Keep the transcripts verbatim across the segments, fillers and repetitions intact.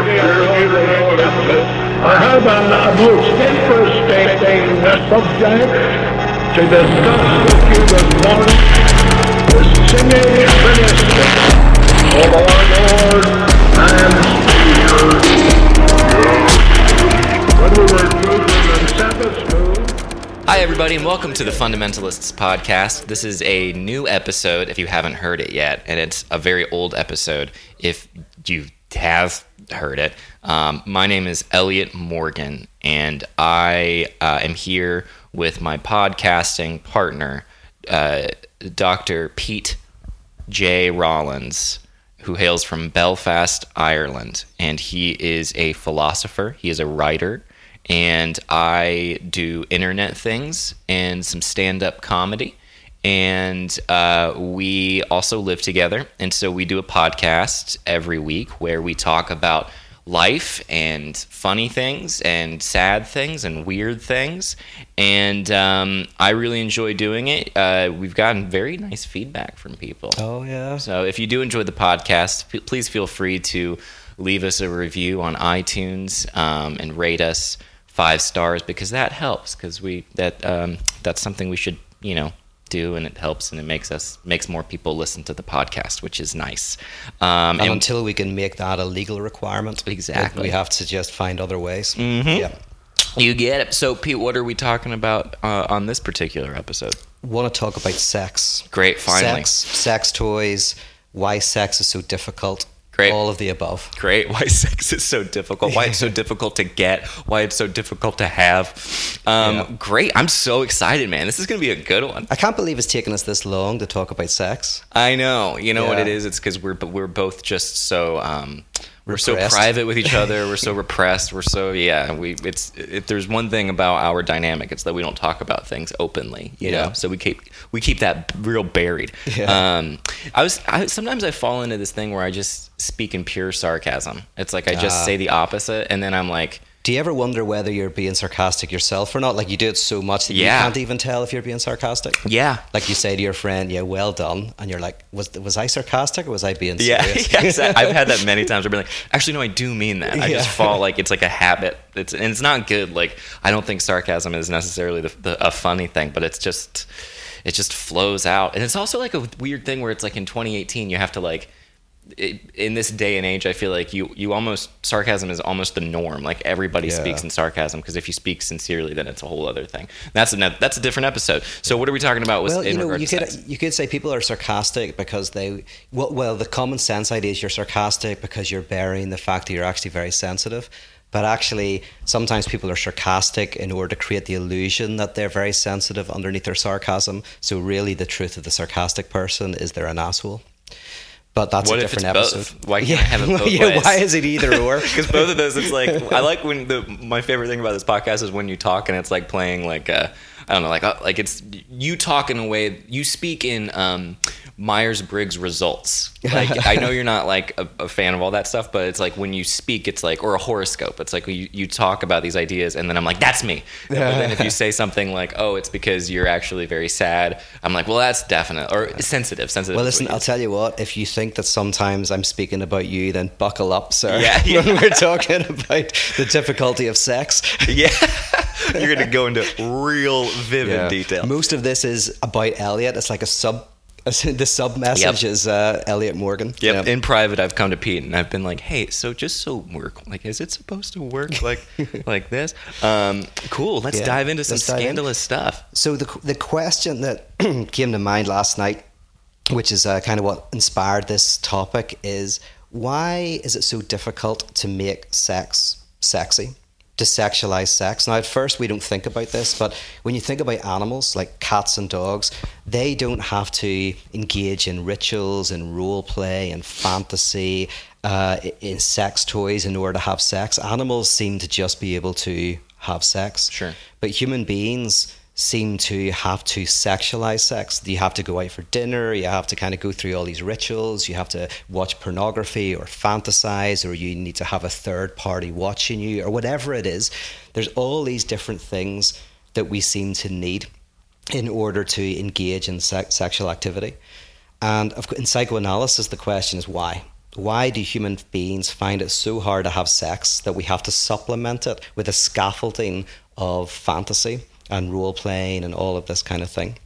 I have a, a most interesting subject to discuss with you this morning. The singing ministry of our Lord and Savior. When we were children in Sabbath school. Hi everybody and welcome to the Fundamentalists Podcast. This is a new episode if you haven't heard it yet, and it's a very old episode if you have heard it. Um, my name is Elliot Morgan, and I uh, am here with my podcasting partner, uh, Doctor Pete J. Rollins, who hails from Belfast, Ireland, and he is a philosopher, he is a writer, and I do internet things and some stand-up comedy. And uh, we also live together, and so we do a podcast every week where we talk about life and funny things and sad things and weird things, and um, I really enjoy doing it. Uh, we've gotten very nice feedback from people. Oh, yeah. So if you do enjoy the podcast, f- please feel free to leave us a review on iTunes um, and rate us five stars, because that helps, because we that um, that's something we should, you know, do, and it helps, and it makes us makes more people listen to the podcast, which is nice. Um, and, and until we can make that a legal requirement, exactly, we have to just find other ways. Mm-hmm. Yeah, you get it. So, Pete, what are we talking about uh, on this particular episode? Want to talk about sex? Great, finally. Sex, sex toys, why sex is so difficult. Great. All of the above. Great. Why sex is so difficult. Why it's so difficult to get. Why it's so difficult to have. Um, yeah. Great. I'm so excited, man. This is going to be a good one. I can't believe it's taken us this long to talk about sex. I know. You know yeah. what it is? It's because we're we're both just so um, we're repressed. so private with each other. We're so repressed. We're so yeah. We it's if there's one thing about our dynamic, it's that we don't talk about things openly. You yeah. know, so we keep we keep that real buried. Yeah. Um, I was I, sometimes I fall into this thing where I just speak in pure sarcasm. It's like I just uh, say the opposite, and then I'm like. Do you ever wonder whether you're being sarcastic yourself or not? Like, you do it so much that yeah. you can't even tell if you're being sarcastic. Yeah. Like, you say to your friend, yeah, well done. And you're like, was was I sarcastic or was I being yeah, serious? yeah, exactly. I've had that many times. I've been like, actually, no, I do mean that. I yeah. just fall, like, it's like a habit. It's And it's not good. Like, I don't think sarcasm is necessarily the, the, a funny thing, but it's just, it just flows out. And it's also like a weird thing where it's like in twenty eighteen, you have to like, It, in this day and age, I feel like you, you almost sarcasm is almost the norm. Like everybody yeah. speaks in sarcasm, because if you speak sincerely, then it's a whole other thing. That's a that's a different episode. So what are we talking about? With, well, in you know, regard you to could sex? you could say people are sarcastic because they well, well, the common sense idea is you're sarcastic because you're burying the fact that you're actually very sensitive. But actually, sometimes people are sarcastic in order to create the illusion that they're very sensitive underneath their sarcasm. So really, the truth of the sarcastic person is they're an asshole. But that's what a if different it's episode. Both? Why can't yeah. I have it both yeah, ways? Why is it either or? Because both of those, it's like, I like when the my favorite thing about this podcast is when you talk and it's like playing like uh, I don't know, like uh, like it's you talk in a way, you speak in um, Myers-Briggs results. Like, I know you're not like a, a fan of all that stuff, but it's like when you speak, it's like, or a horoscope. It's like you, you talk about these ideas, and then I'm like, that's me. But then if you say something like, oh, it's because you're actually very sad, I'm like, well, that's definite, or sensitive. Sensitive. Well, listen, I'll tell you what. If you think that sometimes I'm speaking about you, then buckle up, sir. Yeah, yeah. When we're talking about the difficulty of sex. Yeah. You're going to go into real vivid yeah. detail. Most of this is about Elliot. It's like a sub. The sub message yep. is uh, Elliot Morgan. Yep. yep. In private, I've come to Pete and I've been like, "Hey, so just so work, like, is it supposed to work like like this?" Um, cool. Let's yeah. dive into some Let's dive scandalous in. stuff. So the the question that came to mind last night, which is uh, kind of what inspired this topic, is why is it so difficult to make sex sexy? To sexualize sex. Now, at first, we don't think about this, but when you think about animals like cats and dogs, they don't have to engage in rituals and role play and fantasy, uh, in sex toys in order to have sex. Animals seem to just be able to have sex. Sure. But human beings seem to have to sexualize sex. You have to go out for dinner, you have to kind of go through all these rituals, you have to watch pornography or fantasize, or you need to have a third party watching you, or whatever it is. There's all these different things that we seem to need in order to engage in sex, sexual activity. And of course, in psychoanalysis, the question is why? why do human beings find it so hard to have sex that we have to supplement it with a scaffolding of fantasy and role playing and all of this kind of thing?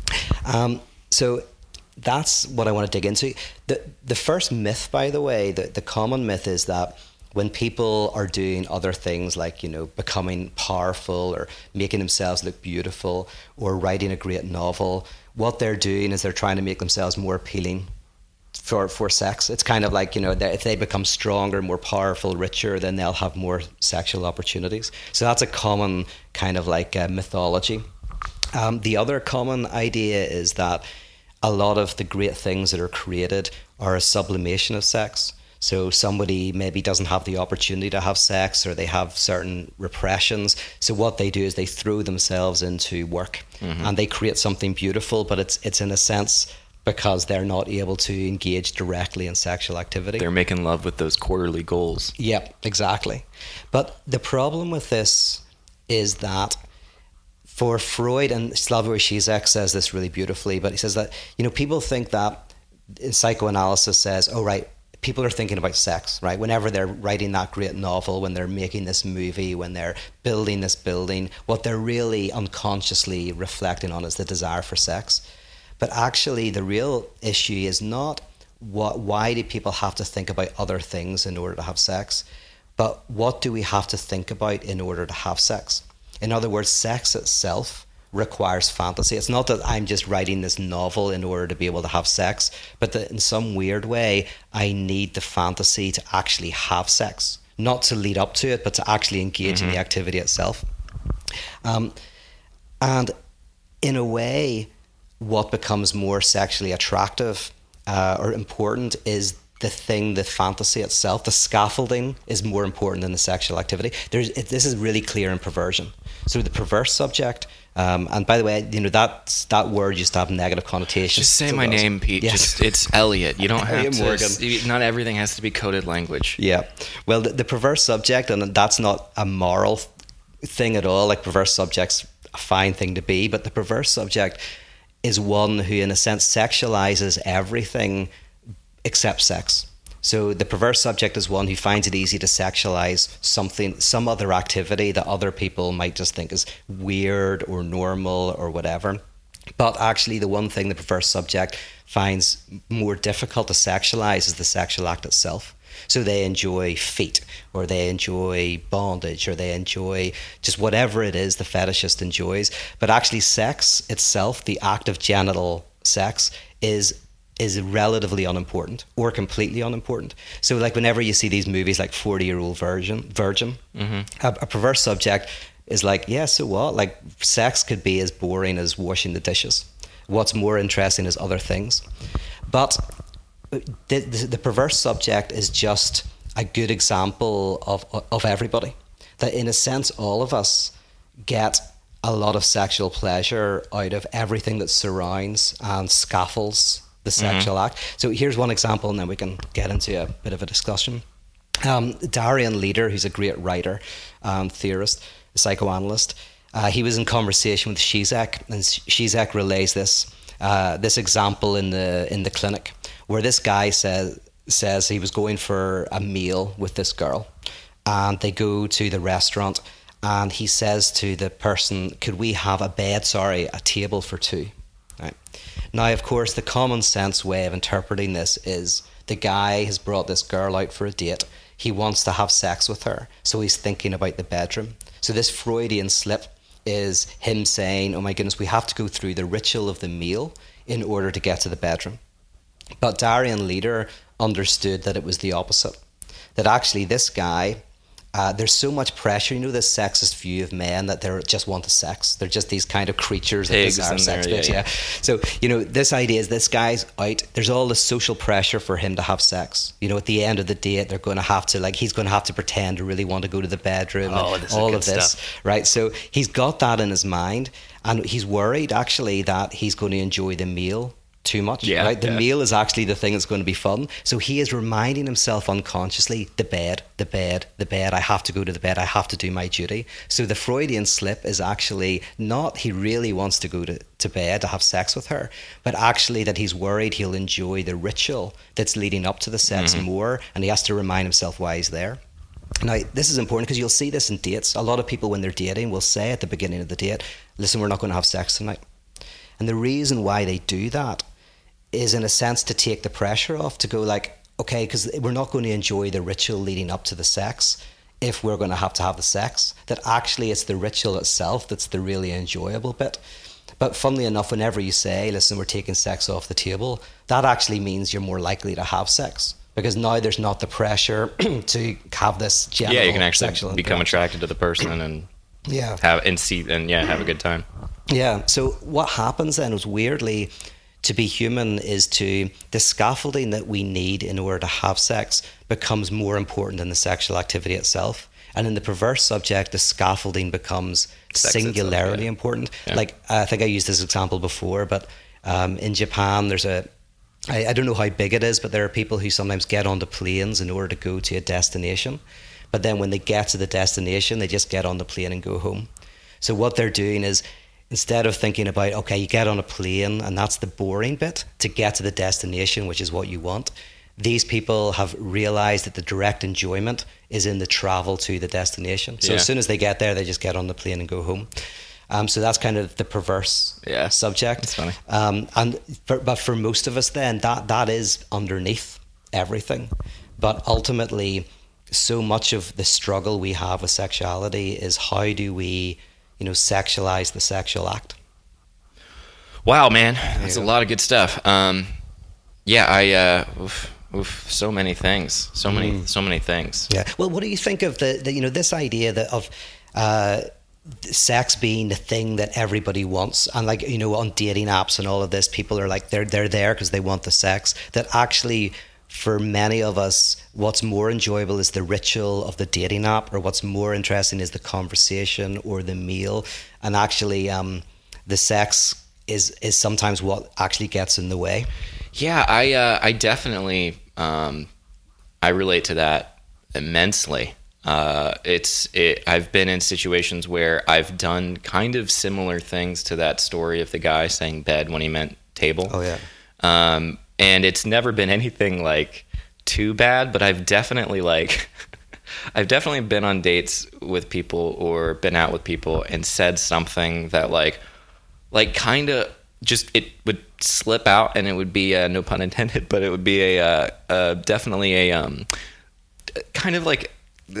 Um, so that's what I want to dig into. The the first myth, by the way, the, the common myth is that when people are doing other things like, you know, becoming powerful or making themselves look beautiful or writing a great novel, what they're doing is they're trying to make themselves more appealing for, for sex. It's kind of like, you know, if they become stronger, more powerful, richer, then they'll have more sexual opportunities. So that's a common kind of like uh, mythology. Um, the other common idea is that a lot of the great things that are created are a sublimation of sex. So somebody maybe doesn't have the opportunity to have sex, or they have certain repressions. So what they do is they throw themselves into work, mm-hmm. and they create something beautiful, but it's it's in a sense because they're not able to engage directly in sexual activity. They're making love with those quarterly goals. Yep, exactly. But the problem with this is that for Freud, and Slavoj Žižek says this really beautifully, but he says that, you know, people think that in psychoanalysis says, oh, right, people are thinking about sex, right? Whenever they're writing that great novel, when they're making this movie, when they're building this building, what they're really unconsciously reflecting on is the desire for sex. But actually, the real issue is not what, why do people have to think about other things in order to have sex, but what do we have to think about in order to have sex? In other words, sex itself requires fantasy. It's not that I'm just writing this novel in order to be able to have sex, but that in some weird way, I need the fantasy to actually have sex, not to lead up to it, but to actually engage mm-hmm. in the activity itself. Um, and in a way, what becomes more sexually attractive uh, or important is the thing, the fantasy itself. The scaffolding is more important than the sexual activity. There's, it, this is really clear in perversion. So the perverse subject, um, and by the way, you know, that that word used to have negative connotations. Just say so my those. name, Pete. Yes. Just, it's Elliot. You don't have Elliot to. Morgan. Not everything has to be coded language. Yeah. Well, the, the perverse subject, and that's not a moral thing at all. Like, perverse subject's a fine thing to be, but the perverse subject is one who, in a sense, sexualizes everything except sex. So the perverse subject is one who finds it easy to sexualize something, some other activity that other people might just think is weird or normal or whatever. But actually, the one thing the perverse subject finds more difficult to sexualize is the sexual act itself. So they enjoy feet, or they enjoy bondage, or they enjoy just whatever it is the fetishist enjoys. But actually, sex itself, the act of genital sex, is is relatively unimportant or completely unimportant. So like whenever you see these movies like forty-year-old Virgin, Virgin, mm-hmm. a, a perverse subject is like, yeah, so what? Like, sex could be as boring as washing the dishes. What's more interesting is other things. But the, the, the perverse subject is just a good example of, of everybody. That in a sense, all of us get a lot of sexual pleasure out of everything that surrounds and scaffolds the sexual mm-hmm. act. So here's one example, and then we can get into a bit of a discussion. Um, Darian Leader, who's a great writer, um, theorist, psychoanalyst, uh, he was in conversation with Žižek, and Žižek relays this uh, this example in the in the clinic, where this guy says says he was going for a meal with this girl, and they go to the restaurant, and he says to the person, "Could we have a bed? Sorry, a table for two." Right. Now, of course, the common sense way of interpreting this is the guy has brought this girl out for a date. He wants to have sex with her, so he's thinking about the bedroom. So this Freudian slip is him saying, oh my goodness, we have to go through the ritual of the meal in order to get to the bedroom. But Darian Leader understood that it was the opposite. That actually this guy, uh, there's so much pressure, you know, this sexist view of men that they just want the sex. They're just these kind of creatures that desire sex. There, yeah, yeah. yeah. So, you know, this idea is this guy's out. There's all this social pressure for him to have sex. You know, at the end of the date, they're going to have to, like, he's going to have to pretend to really want to go to the bedroom. Oh, and this all is of good this, stuff. right? So he's got that in his mind, and he's worried actually that he's going to enjoy the meal too much. Yeah, right? The yeah. meal is actually the thing that's going to be fun. So he is reminding himself unconsciously, the bed, the bed, the bed. I have to go to the bed. I have to do my duty. So the Freudian slip is actually not he really wants to go to, to bed to have sex with her, but actually that he's worried he'll enjoy the ritual that's leading up to the sex Mm-hmm. more, and he has to remind himself why he's there. Now, this is important because you'll see this in dates. A lot of people, when they're dating, will say at the beginning of the date, listen, we're not going to have sex tonight. And the reason why they do that is, in a sense, to take the pressure off, to go like, okay, because we're not going to enjoy the ritual leading up to the sex if we're going to have to have the sex. That actually it's the ritual itself that's the really enjoyable bit. But funnily enough, whenever you say, listen, we're taking sex off the table, that actually means you're more likely to have sex. Because now there's not the pressure to have this general Yeah, you can actually sexual become interaction. attracted to the person and Yeah. have and see and yeah, have a good time. Yeah. So what happens then is, weirdly, to be human is to the scaffolding that we need in order to have sex becomes more important than the sexual activity itself. And in the perverse subject, the scaffolding becomes Sex singularly itself, yeah. important. Yeah. Like, I think I used this example before, but um, in Japan, there's a I, I don't know how big it is, but there are people who sometimes get onto planes in order to go to a destination. But then when they get to the destination, they just get on the plane and go home. So what they're doing is, instead of thinking about, okay, you get on a plane and that's the boring bit to get to the destination, which is what you want, these people have realized that the direct enjoyment is in the travel to the destination. So Yeah. as soon as they get there, they just get on the plane and go home. Um, so that's kind of the perverse Yeah, subject. that's funny. Um, and for, but for most of us, then that that is underneath everything. But ultimately, so much of the struggle we have with sexuality is, how do we, you know, sexualize the sexual act? Wow, man, that's a go. lot of good stuff. Um, yeah, I uh, oof, oof, so many things, so many, so many things. Yeah. Well, what do you think of the, the you know, this idea that of uh, sex being the thing that everybody wants, and like, you know, on dating apps and all of this, people are like, they're they're there because they want the sex. That actually, for many of us, what's more enjoyable is the ritual of the dating app, or what's more interesting is the conversation or the meal, and actually, um, the sex is is sometimes what actually gets in the way. Yeah, I uh, I definitely um, I relate to that immensely. Uh, it's it, I've been in situations where I've done kind of similar things to that story of the guy saying bed when he meant table. Oh yeah. Um, and it's never been anything like too bad, but I've definitely like I've definitely been on dates with people or been out with people and said something that like like kind of just it would slip out, and it would be uh, no pun intended, but it would be a uh, uh, definitely a um, kind of like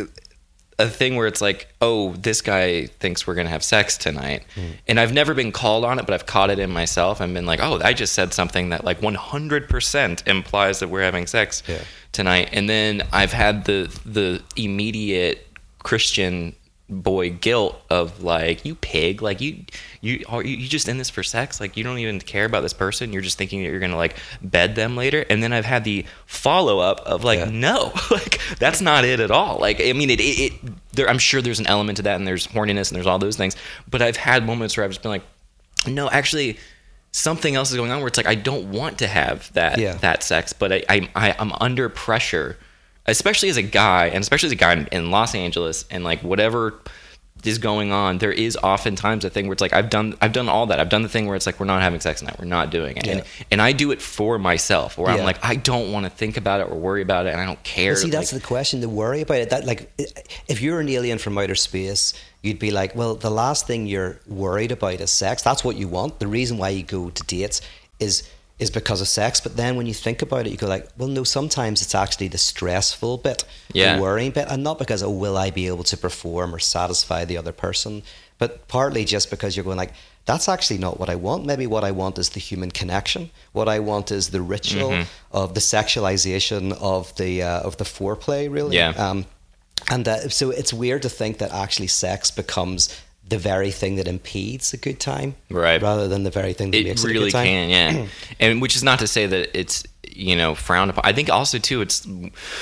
a thing where it's like, oh, this guy thinks we're gonna have sex tonight, mm. and I've never been called on it, but I've caught it in myself and been like, oh, I just said something that like one hundred percent implies that we're having sex yeah. tonight, and then I've had the the immediate Christian boy guilt of like, you pig, like you you are you just in this for sex, like you don't even care about this person, you're just thinking that you're gonna like bed them later. And then I've had the follow-up of like, yeah. no, like that's not it at all. Like, I mean, it, it, it there I'm sure there's an element to that, and there's horniness and there's all those things, but I've had moments where I've just been like, no, actually something else is going on, where it's like I don't want to have that yeah. that sex, but I, I, I I'm under pressure, especially as a guy, and especially as a guy in, in Los Angeles, and like whatever is going on, there is oftentimes a thing where it's like I've done I've done all that. I've done the thing where it's like, we're not having sex tonight, we're not doing it. Yeah. And and I do it for myself, where yeah. I'm like, I don't want to think about it or worry about it, and I don't care. Well, see, that's like, the question, to worry about it. That, like, if you're an alien from outer space, you'd be like, well, the last thing you're worried about is sex. That's what you want. The reason why you go to dates is is because of sex. But then when you think about it, you go like, well, no, sometimes it's actually the stressful bit, yeah. the worrying bit, and not because, oh, will I be able to perform or satisfy the other person, but partly just because you're going like, that's actually not what I want. Maybe what I want is the human connection. What I want is the ritual mm-hmm. of the sexualization of the uh, of the foreplay, really. Yeah. Um, and uh, so it's weird to think that actually sex becomes the very thing that impedes a good time, right? Rather than the very thing that it makes really it a good time. Can, yeah. And which is not to say that it's, you know, frowned upon. I think also too, it's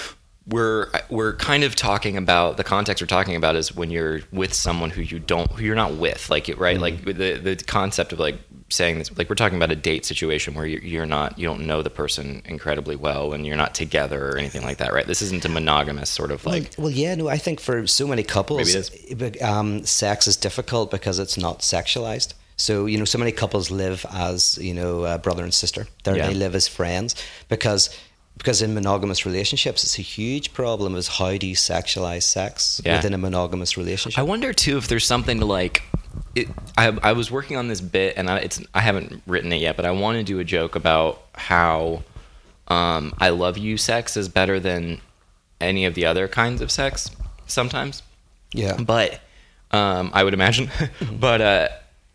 we're we're kind of talking about the context we're talking about is when you're with someone who you don't who you're not with, like it right mm-hmm. like the the concept of like saying this, like we're talking about a date situation where you're, you're not you don't know the person incredibly well and you're not together or anything like that, right? This isn't a monogamous sort of like well, well yeah no I think for so many couples maybe it is. Um, sex is difficult because it's not sexualized. So, you know, so many couples live as, you know, uh, brother and sister. They're, yeah. They live as friends because because in monogamous relationships, it's a huge problem is how do you sexualize sex yeah. within a monogamous relationship? I wonder, too, if there's something to like... It, I, I was working on this bit, and I, it's I haven't written it yet, but I want to do a joke about how um, I love you sex is better than any of the other kinds of sex sometimes. Yeah. But um, I would imagine. but... Uh,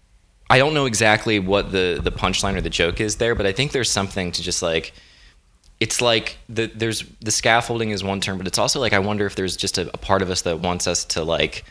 I don't know exactly what the, the punchline or the joke is there, but I think there's something to just like, it's like the there's the scaffolding is one term, but it's also like I wonder if there's just a, a part of us that wants us to like,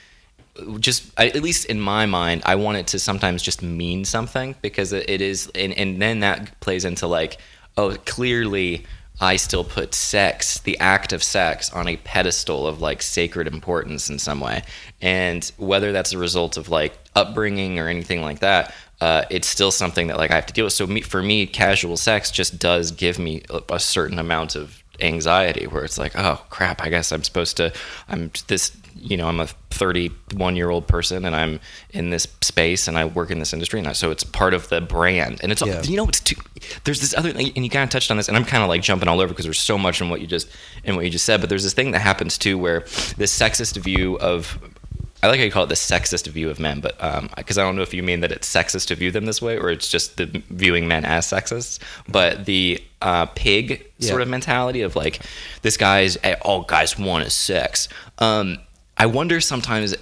just I, at least in my mind, I want it to sometimes just mean something because it, it is, and, and then that plays into like, oh, clearly I still put sex, the act of sex, on a pedestal of like sacred importance in some way. And whether that's a result of like upbringing or anything like that, uh, it's still something that like I have to deal with. So me, for me, casual sex just does give me a, a certain amount of anxiety where it's like, oh crap, I guess I'm supposed to, I'm this, you know, I'm a thirty-one year old person and I'm in this space and I work in this industry. And I, so it's part of the brand. And it's, yeah. you know, it's too, there's this other thing, and you kind of touched on this, and I'm kind of like jumping all over because there's so much in what you just, in what you just said, but there's this thing that happens too, where this sexist view of, I like how you call it the sexist view of men, but um, because I don't know if you mean that it's sexist to view them this way or it's just the viewing men as sexist, but the uh, pig yeah. sort of mentality of like, this guy's, all guys want is sex. Um, I wonder sometimes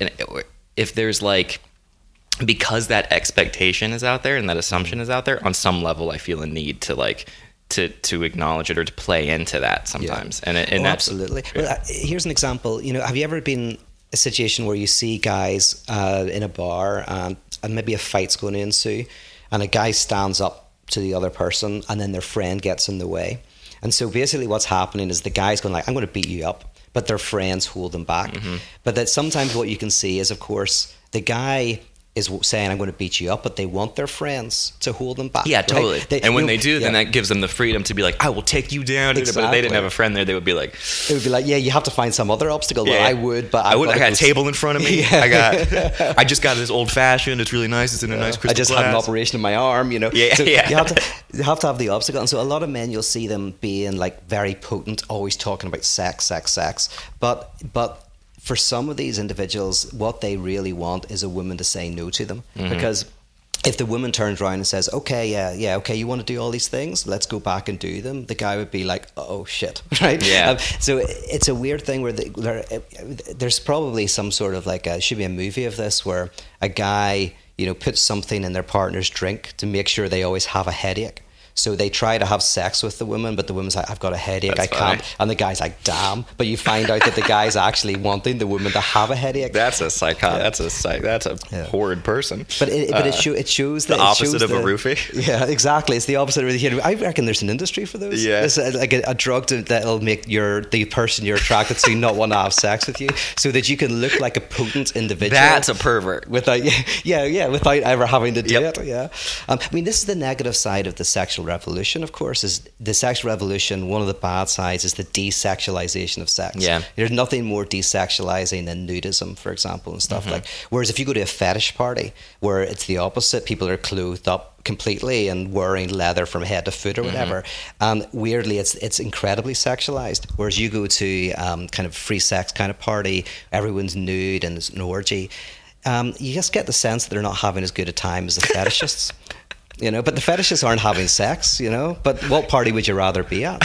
if there's like, because that expectation is out there and that assumption is out there, on some level I feel a need to like, to to acknowledge it or to play into that sometimes. Yeah. And, and oh, that's, absolutely. Yeah. Well, uh, here's an example. You know, have you ever been a situation where you see guys uh, in a bar and, and maybe a fight's going to ensue and a guy stands up to the other person and then their friend gets in the way, and so basically what's happening is the guy's going like, I'm going to beat you up, but their friends hold them back. Mm-hmm. But that sometimes what you can see is, of course, the guy is saying, I'm going to beat you up, but they want their friends to hold them back. Yeah, totally. Right? They, and when you know, they do, then yeah. that gives them the freedom to be like, I will take you down. Exactly. But if they didn't have a friend there, they would be like... It would be like, yeah, you have to find some other obstacle. Yeah. Well, I would, but... I would. I got go a table in front of me. Yeah. I got... I just got this old-fashioned. It's really nice. It's in a yeah. nice crystal I just glass. had an operation in my arm, you know. Yeah, so yeah. You have, to, you have to have the obstacle. And so a lot of men, you'll see them being like very potent, always talking about sex, sex, sex. But But... for some of these individuals, what they really want is a woman to say no to them. Mm-hmm. Because if the woman turns around and says, okay, yeah, yeah, okay, you want to do all these things? Let's go back and do them. The guy would be like, oh, shit, right? Yeah. Um, so it's a weird thing where the, there, there's probably some sort of like, a, should be a movie of this where a guy, you know, puts something in their partner's drink to make sure they always have a headache. So they try to have sex with the woman, but the woman's like, I've got a headache, That's I funny. can't. And the guy's like, damn. But you find out that the guy's actually wanting the woman to have a headache. That's a psycho. Yeah. That's a psych. That's a yeah. horrid person. But it, but uh, it, show, it shows the that opposite it shows of the, a roofie. Yeah, exactly. It's the opposite of a I reckon there's an industry for those. Yeah, it's a, like a, a drug to, that'll make your the person you're attracted to not want to have sex with you, so that you can look like a potent individual. That's a pervert. Without yeah, yeah, without ever having to do yep. it. Yeah. Um, I mean, this is the negative side of the sexual revolution, of course. Is the sexual revolution, one of the bad sides is the desexualization of sex. Yeah. There's nothing more desexualizing than nudism, for example, and stuff mm-hmm. like. Whereas if you go to a fetish party where it's the opposite, people are clothed up completely and wearing leather from head to foot or whatever, mm-hmm. and weirdly it's it's incredibly sexualized. Whereas you go to um, kind of free sex kind of party, everyone's nude and it's an orgy. Um, you just get the sense that they're not having as good a time as the fetishists. You know, but the fetishists aren't having sex, you know. But what party would you rather be at?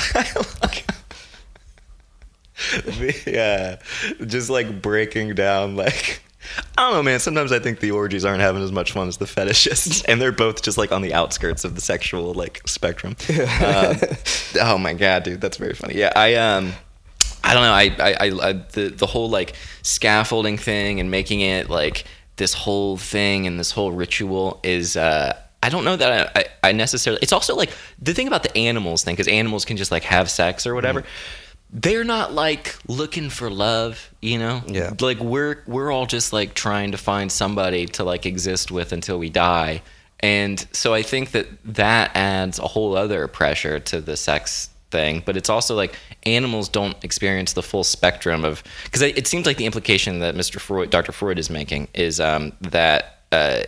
Yeah, just like breaking down, like, I don't know, man. Sometimes I think the orgies aren't having as much fun as the fetishists, and they're both just like on the outskirts of the sexual like spectrum. um, oh my god, dude, that's very funny. Yeah, I um. I don't know. I, I, I, the, the whole like scaffolding thing and making it like this whole thing and this whole ritual is, uh, I don't know that I, I, I necessarily, it's also like the thing about the animals thing, because animals can just like have sex or whatever. Mm. they're not like looking for love, you know? Yeah. Like we're we're all just like trying to find somebody to like exist with until we die. And so I think that that adds a whole other pressure to the sex thing, but it's also like animals don't experience the full spectrum of, because it seems like the implication that Mister Freud, Doctor Freud is making is um, that uh,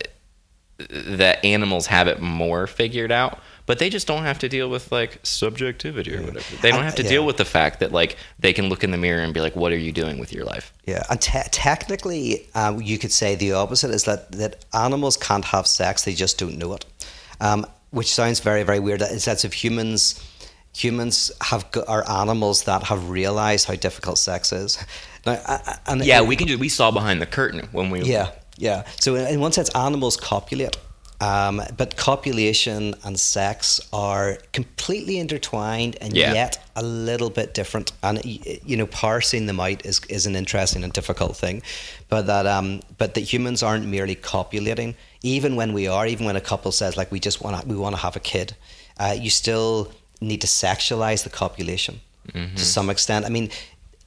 that animals have it more figured out, but they just don't have to deal with like subjectivity or whatever. They don't have to yeah. deal with the fact that like they can look in the mirror and be like, what are you doing with your life? Yeah, and te- technically, um, you could say the opposite is that, that animals can't have sex; they just don't know it, um, which sounds very, very weird. In the sense of humans, humans have got, are animals that have realized how difficult sex is. Now, I, and Yeah, it, we can do. We saw behind the curtain when we. Yeah, yeah. So in, in one sense, animals copulate. Um, but copulation and sex are completely intertwined and Yeah. yet a little bit different. And y- you know, parsing them out is, is an interesting and difficult thing. But that um, but that humans aren't merely copulating. Even when we are, even when a couple says like we just want to we want to have a kid, uh, you still need to sexualize the copulation Mm-hmm. to some extent. I mean,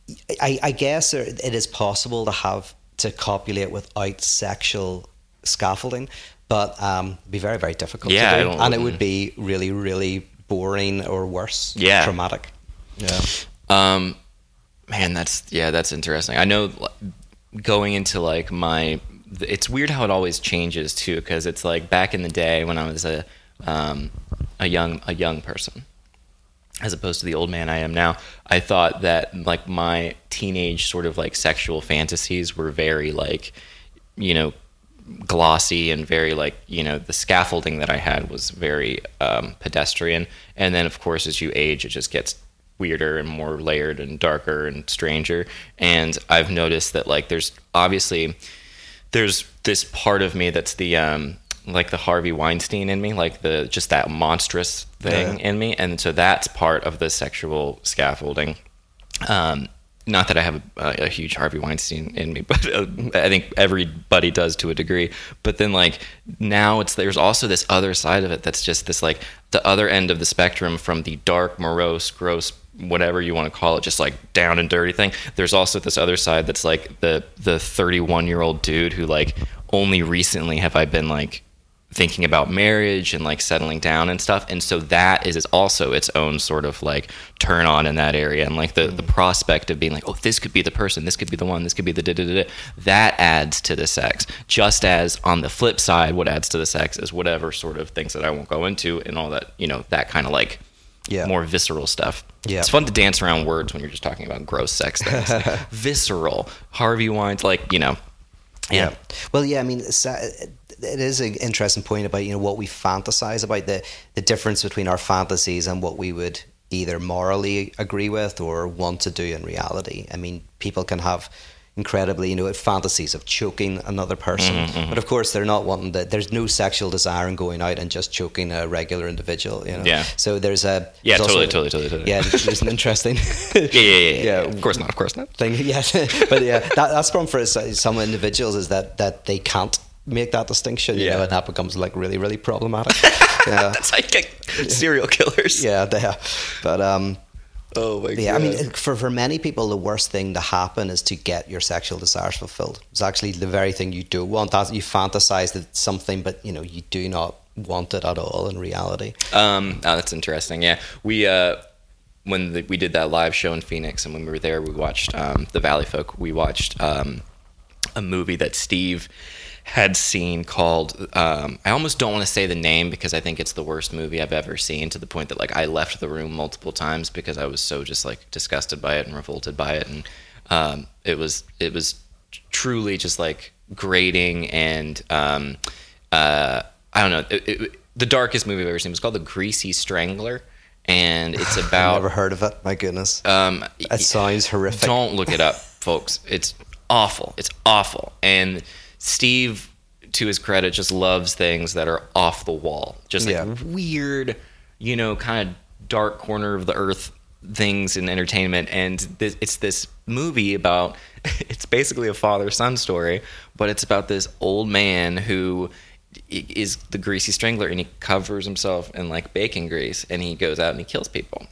I, I guess there, it is possible to have to copulate without sexual scaffolding. But um, it'd be very, very difficult Yeah, I to do. don't- And it would be really, really boring or worse. Yeah. Traumatic. Yeah. Um, man, that's yeah, that's interesting. I know like, going into like my, it's weird how it always changes too, because it's like back in the day when I was a um, a young a young person, as opposed to the old man I am now. I thought that like my teenage sort of like sexual fantasies were very like, you know, glossy and very like, you know, the scaffolding that I had was very um, pedestrian. And then of course as you age it just gets weirder and more layered and darker and stranger. And I've noticed that like there's obviously there's this part of me that's the um like the Harvey Weinstein in me, like the just that monstrous thing Yeah. in me, and so that's part of the sexual scaffolding. Um, not that I have a, a huge Harvey Weinstein in me, but uh, I think everybody does to a degree. But then like now it's there's also this other side of it that's just this like the other end of the spectrum from the dark, morose, gross, whatever you want to call it, just like down and dirty thing. There's also this other side that's like the the thirty-one year old dude who like only recently have I been like thinking about marriage and like settling down and stuff, and so that is also its own sort of like turn on in that area, and like the the prospect of being like, oh, this could be the person, this could be the one, this could be the da da da da, that adds to the sex. Just as on the flip side, what adds to the sex is whatever sort of things that I won't go into and all that, you know, that kind of like Yeah. more visceral stuff. Yeah. It's fun to dance around words when you're just talking about gross sex things. Visceral, Harvey Weinstein, like, you know. Yeah. Yeah. Well, yeah, I mean, it's, uh, it is an interesting point about, you know, what we fantasize about, the, the difference between our fantasies and what we would either morally agree with or want to do in reality. I mean, people can have incredibly, you know, fantasies of choking another person. Mm-hmm, mm-hmm. But of course, they're not wanting that. There's no sexual desire in going out and just choking a regular individual, you know. Yeah. So there's a... Yeah, there's totally, also- totally, totally, totally. Yeah, there's an interesting... Yeah, yeah, yeah, yeah, Yeah. Of course not, of course not. thing. Yes, but yeah, that, that's from for some individuals is that that they can't make that distinction. You Yeah. know, and that becomes like really, really problematic. Yeah, That's like serial killers. yeah, they are. But um, Oh my god. yeah, I mean, for for many people, the worst thing to happen is to get your sexual desires fulfilled. It's actually the very thing you do want. That you fantasize that it's something, but you know, you do not want it at all in reality. Um, oh, that's interesting. Yeah, we uh, when the, we did that live show in Phoenix, and when we were there, we watched um, the Valley Folk. We watched um, a movie that Steve had seen called. Um, I almost don't want to say the name because I think it's the worst movie I've ever seen. To the point that like I left the room multiple times because I was so just like disgusted by it and revolted by it, and um, it was it was truly just like grating and um, uh, I don't know. It, it, the darkest movie I've ever seen was called The Greasy Strangler, and it's I've about. never heard of it. My goodness, Um, it sounds horrific. Don't look it up, folks. It's awful. It's awful. And Steve, to his credit, just loves things that are off the wall, just like Yeah. weird, you know, kind of dark corner of the earth things in entertainment. And this, it's this movie about. It's basically a father-son story, but it's about this old man who is the greasy strangler, and he covers himself in like bacon grease, and he goes out and he kills people.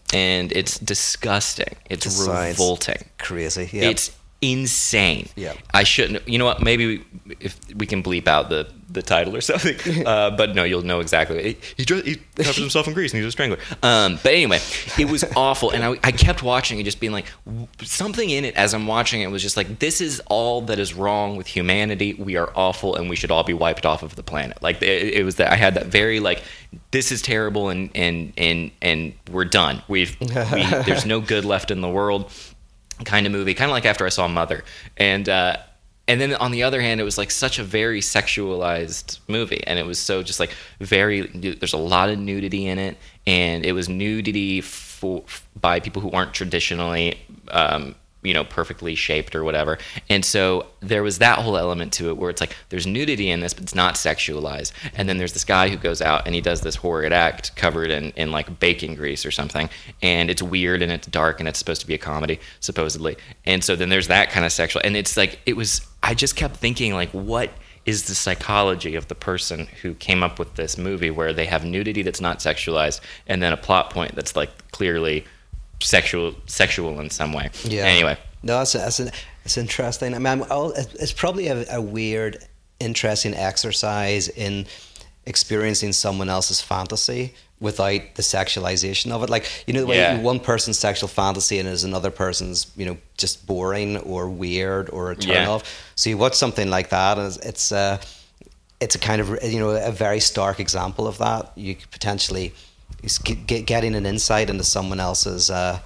and it's disgusting. It's Designs. revolting. Crazy. Yeah. It's insane. Yeah. I shouldn't. You know what? Maybe we, if we can bleep out the, the title or something. Uh, but no, you'll know exactly. He he, dr- he covers himself in grease and he's a strangler. Um, but anyway, it was awful, and I, I kept watching and just being like, something in it as I'm watching it was just like, this is all that is wrong with humanity. We are awful, and we should all be wiped off of the planet. Like it, it was that I had that very like, this is terrible, and and and and we're done. We've we, there's no good left in the world. Kind of movie, kind of like after I saw Mother, and uh, and then on the other hand, it was like such a very sexualized movie, and it was so just like very. There's a lot of nudity in it, and it was nudity for by people who aren't traditionally, um, you know, perfectly shaped or whatever, and so there was that whole element to it where it's like there's nudity in this, but it's not sexualized, and then there's this guy who goes out and he does this horrid act covered in, in like bacon grease or something, and it's weird and it's dark and it's supposed to be a comedy supposedly, and so then there's that kind of sexual, and it's like it was. I just kept thinking like, what is the psychology of the person who came up with this movie where they have nudity that's not sexualized and then a plot point that's like clearly sexual sexual in some way. Yeah. Anyway. No, it's it's, it's interesting. I mean, I'm, all, it's probably a, a weird, interesting exercise in experiencing someone else's fantasy without the sexualization of it. Like, you know, the way Yeah. one person's sexual fantasy and is another person's, you know, just boring or weird or a turn Yeah. off. So you watch something like that, and it's, it's uh, it's a kind of, you know, a very stark example of that. You could potentially get, getting an insight into someone else's uh,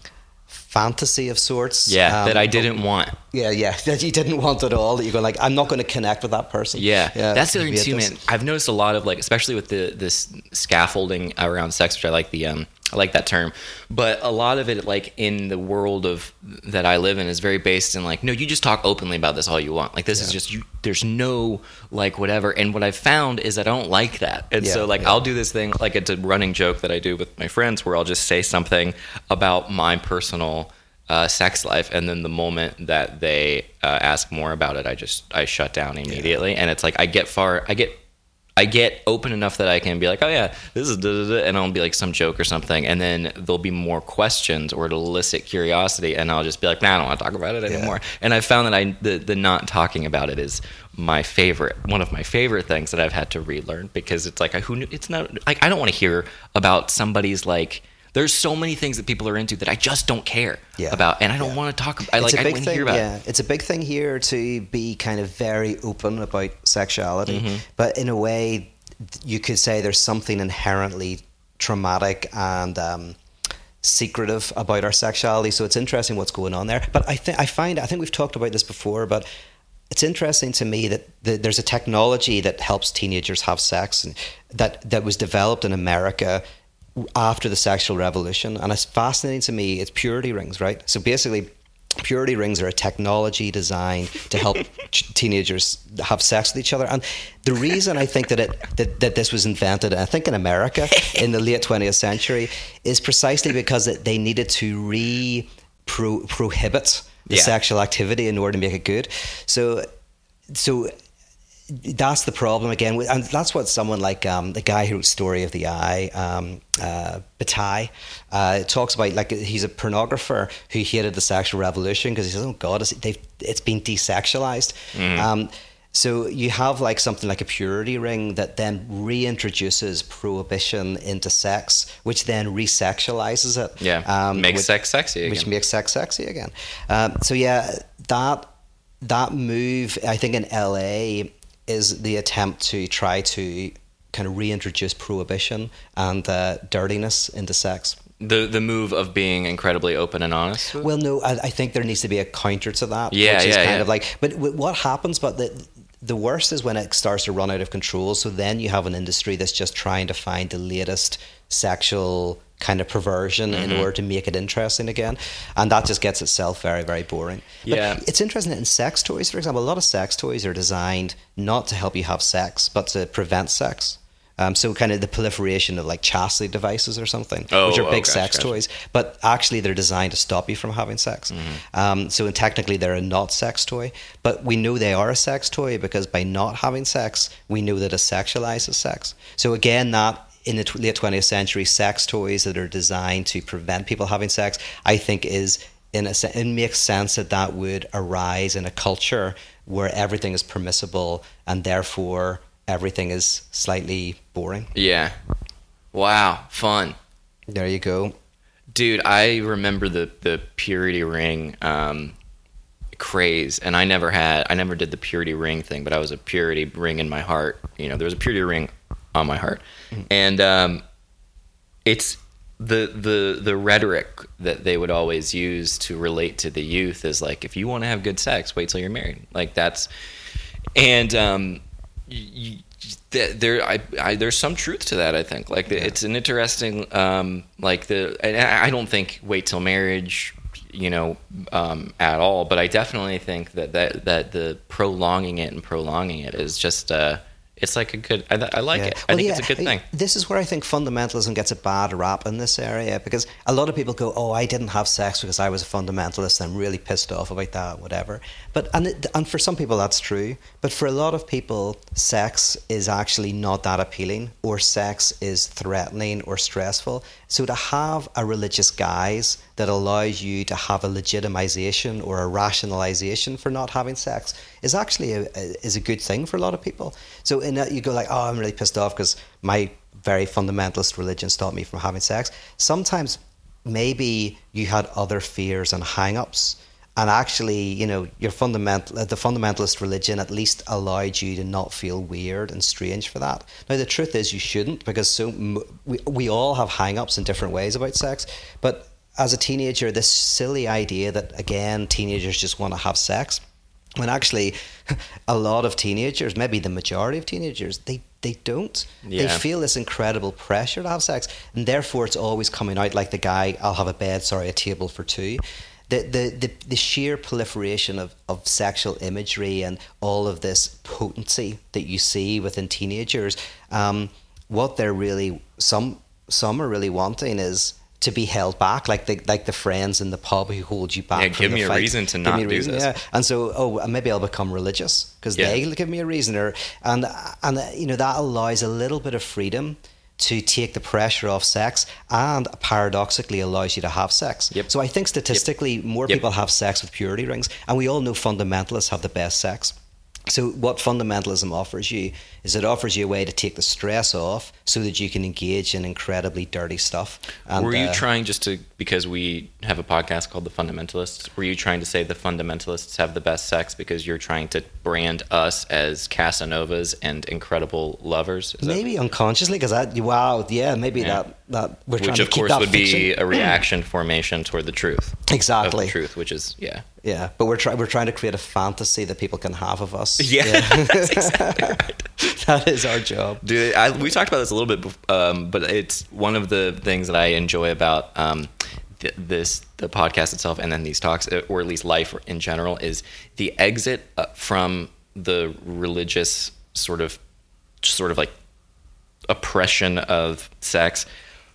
fantasy of sorts. Yeah, um, that I didn't want. Yeah, yeah, that you didn't want at all. That you go like, I'm not going to connect with that person. Yeah, that's the other thing hate too, this. man. I've noticed a lot of like, especially with the this scaffolding around sex, which I like the um, I like that term, but a lot of it, like in the world of that I live in, is very based in like, no, you just talk openly about this all you want. Like this is Yeah. just you. There's no like whatever. And what I've found is I don't like that. And Yeah, so like yeah. I'll do this thing, like it's a running joke that I do with my friends, where I'll just say something about my personal uh, sex life, and then the moment that they uh, ask more about it, I just I shut down immediately. And it's like I get far, I get. I get open enough that I can be like, oh yeah, this is da da da, and I'll be like some joke or something, and then there'll be more questions or it'll elicit curiosity, and I'll just be like, nah, I don't want to talk about it anymore. Yeah. And I found that I the, the not talking about it is my favorite, one of my favorite things that I've had to relearn, because it's like, I, who knew, it's not like I don't want to hear about somebody's like. There's so many things that people are into that I just don't care Yeah. about, and I don't Yeah. want to talk about. I It's like a I big don't want to thing, hear about. yeah. It's a big thing here to be kind of very open about sexuality, Mm-hmm. but in a way, you could say there's something inherently traumatic and um, secretive about our sexuality. So it's interesting what's going on there. But I think I find I think we've talked about this before, but it's interesting to me that the, there's a technology that helps teenagers have sex, and that that was developed in America after the sexual revolution, and it's fascinating to me. It's purity rings, right? So basically, purity rings are a technology designed to help ch- teenagers have sex with each other. And the reason I think that it that, that this was invented, I think in America in the late twentieth century, is precisely because it, they needed to re pro, prohibit the Yeah. sexual activity in order to make it good. So, so. That's the problem again, and that's what someone like um, the guy who wrote Story of the Eye, um, uh, Bataille, uh, talks about. Like, he's a pornographer who hated the sexual revolution because he says, "Oh God, it's, they've, it's been desexualized." Mm. Um, so you have like something like a purity ring that then reintroduces prohibition into sex, which then resexualizes it. Yeah, um, makes which, sex sexy again. which makes sex sexy again. Um, so yeah, that that move, I think in L A, is the attempt to try to kind of reintroduce prohibition and uh, dirtiness into sex. The the move of being incredibly open and honest. Well, no, I, I think there needs to be a counter to that. Yeah, which is yeah, kind yeah. of like, but w- what happens? But the the worst is when it starts to run out of control. So then you have an industry that's just trying to find the latest sexual kind of perversion Mm-hmm. in order to make it interesting again, and that just gets itself very, very boring. But Yeah. it's interesting that in sex toys, for example, a lot of sex toys are designed not to help you have sex, but to prevent sex. Um, so kind of the proliferation of like chastity devices or something, Oh, which are oh, big gotcha, sex gotcha. toys, but actually they're designed to stop you from having sex. Mm-hmm. Um, so technically they're a not sex toy, but we know they are a sex toy because by not having sex, we know that it sexualizes sex. So again, that in the late twentieth century, sex toys that are designed to prevent people having sex, I think is, in a sense, it makes sense that that would arise in a culture where everything is permissible and therefore everything is slightly boring. Yeah. Wow. Fun. There you go. Dude, I remember the, the purity ring um, craze, and I never had, I never did the purity ring thing, but I was a purity ring in my heart. You know, there was a purity ring on my heart. Mm-hmm. And um, it's the, the, the rhetoric that they would always use to relate to the youth is like, if you want to have good sex, wait till you're married. Like that's, and um, you, there I, I there's some truth to that, I think. Like yeah. It's an interesting um like the and I don't think wait till marriage, you know, um at all, but I definitely think that that that the prolonging it and prolonging it is just uh it's like a good I, I like yeah. it I well, think yeah, it's a good thing. This is where I think fundamentalism gets a bad rap in this area, because a lot of people go, oh, I didn't have sex because I was a fundamentalist, I'm really pissed off about that, whatever. But and it, and for some people that's true, but for a lot of people sex is actually not that appealing, or sex is threatening or stressful. So to have a religious guise that allows you to have a legitimization or a rationalization for not having sex is actually a, a, is a good thing for a lot of people. So in that you go like, oh, I'm really pissed off because my very fundamentalist religion stopped me from having sex. Sometimes maybe you had other fears and hang-ups, and actually, you know, your fundamental the fundamentalist religion at least allowed you to not feel weird and strange for that. Now the truth is you shouldn't, because so we, we all have hang-ups in different ways about sex. But as a teenager, this silly idea that, again, teenagers just want to have sex, when actually a lot of teenagers, maybe the majority of teenagers, they they don't. Yeah. They feel this incredible pressure to have sex, and therefore it's always coming out like the guy, I'll have a bed, sorry, a table for two. The the the, the sheer proliferation of, of sexual imagery and all of this potency that you see within teenagers, um, what they're really, some some are really wanting is to be held back, like the like the friends in the pub who hold you back. Yeah, give me a fight. reason to give not me a do reason, this. Yeah. And so, oh, maybe I'll become religious because yeah. they give me a reason, or and and you know that allows a little bit of freedom to take the pressure off sex, and paradoxically allows you to have sex. Yep. So I think statistically, yep. more yep. people have sex with purity rings, and we all know fundamentalists have the best sex. So what fundamentalism offers you is it offers you a way to take the stress off so that you can engage in incredibly dirty stuff. And, were you uh, trying just to, because we have a podcast called The Fundamentalists, were you trying to say the fundamentalists have the best sex because you're trying to brand us as Casanovas and incredible lovers? Is maybe that... unconsciously, because that, wow, yeah, maybe yeah. that, that we're which trying to of keep course that would fiction. be a reaction formation toward the truth. Exactly. Of the truth, which is, yeah. Yeah, but we're trying we're trying to create a fantasy that people can have of us. Yeah, yeah. That's exactly right. That is our job. Dude, I, we talked about this a little bit, um, but it's one of the things that I enjoy about um, th- this, the podcast itself, and then these talks, or at least life in general, is the exit uh, from the religious sort of, sort of like oppression of sex,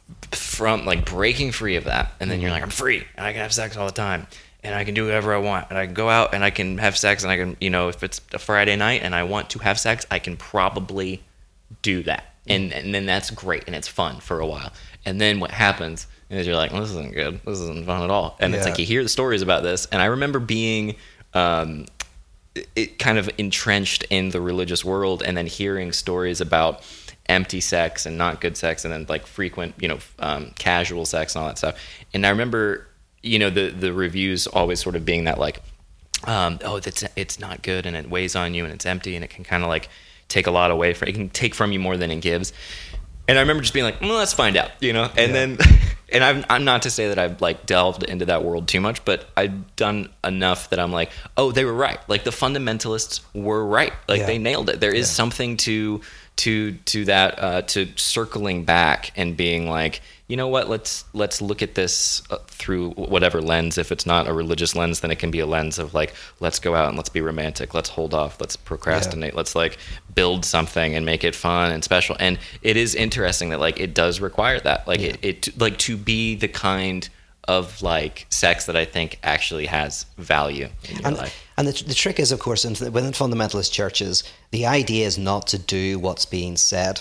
from like breaking free of that, and then mm-hmm. you're like, I'm free, and I can have sex all the time. And I can do whatever I want, and I can go out and I can have sex, and I can, you know, if it's a Friday night and I want to have sex, I can probably do that. And and then that's great, and it's fun for a while. And then what happens is you're like, well, this isn't good. This isn't fun at all. And yeah. it's like you hear the stories about this, and I remember being um, it kind of entrenched in the religious world, and then hearing stories about empty sex and not good sex, and then like frequent, you know, um, casual sex and all that stuff. And I remember, you know, the the reviews always sort of being that like, um, oh, it's it's not good, and it weighs on you, and it's empty, and it can kind of like take a lot away from it can take from you more than it gives. And I remember just being like, well, let's find out, you know. And yeah. then, and I'm I'm not to say that I've like delved into that world too much, but I've done enough that I'm like, oh, they were right. Like the fundamentalists were right. Like yeah. they nailed it. There is yeah. something to to to that uh, to circling back and being like, you know what, let's let's look at this uh, through whatever lens. If it's not a religious lens, then it can be a lens of like, let's go out and let's be romantic, let's hold off, let's procrastinate, yeah. let's like build something and make it fun and special. And it is interesting that like it does require that, like yeah. it, it like to be the kind of like sex that I think actually has value in your and, life. And the, the trick is, of course, in, within fundamentalist churches, the idea is not to do what's being said.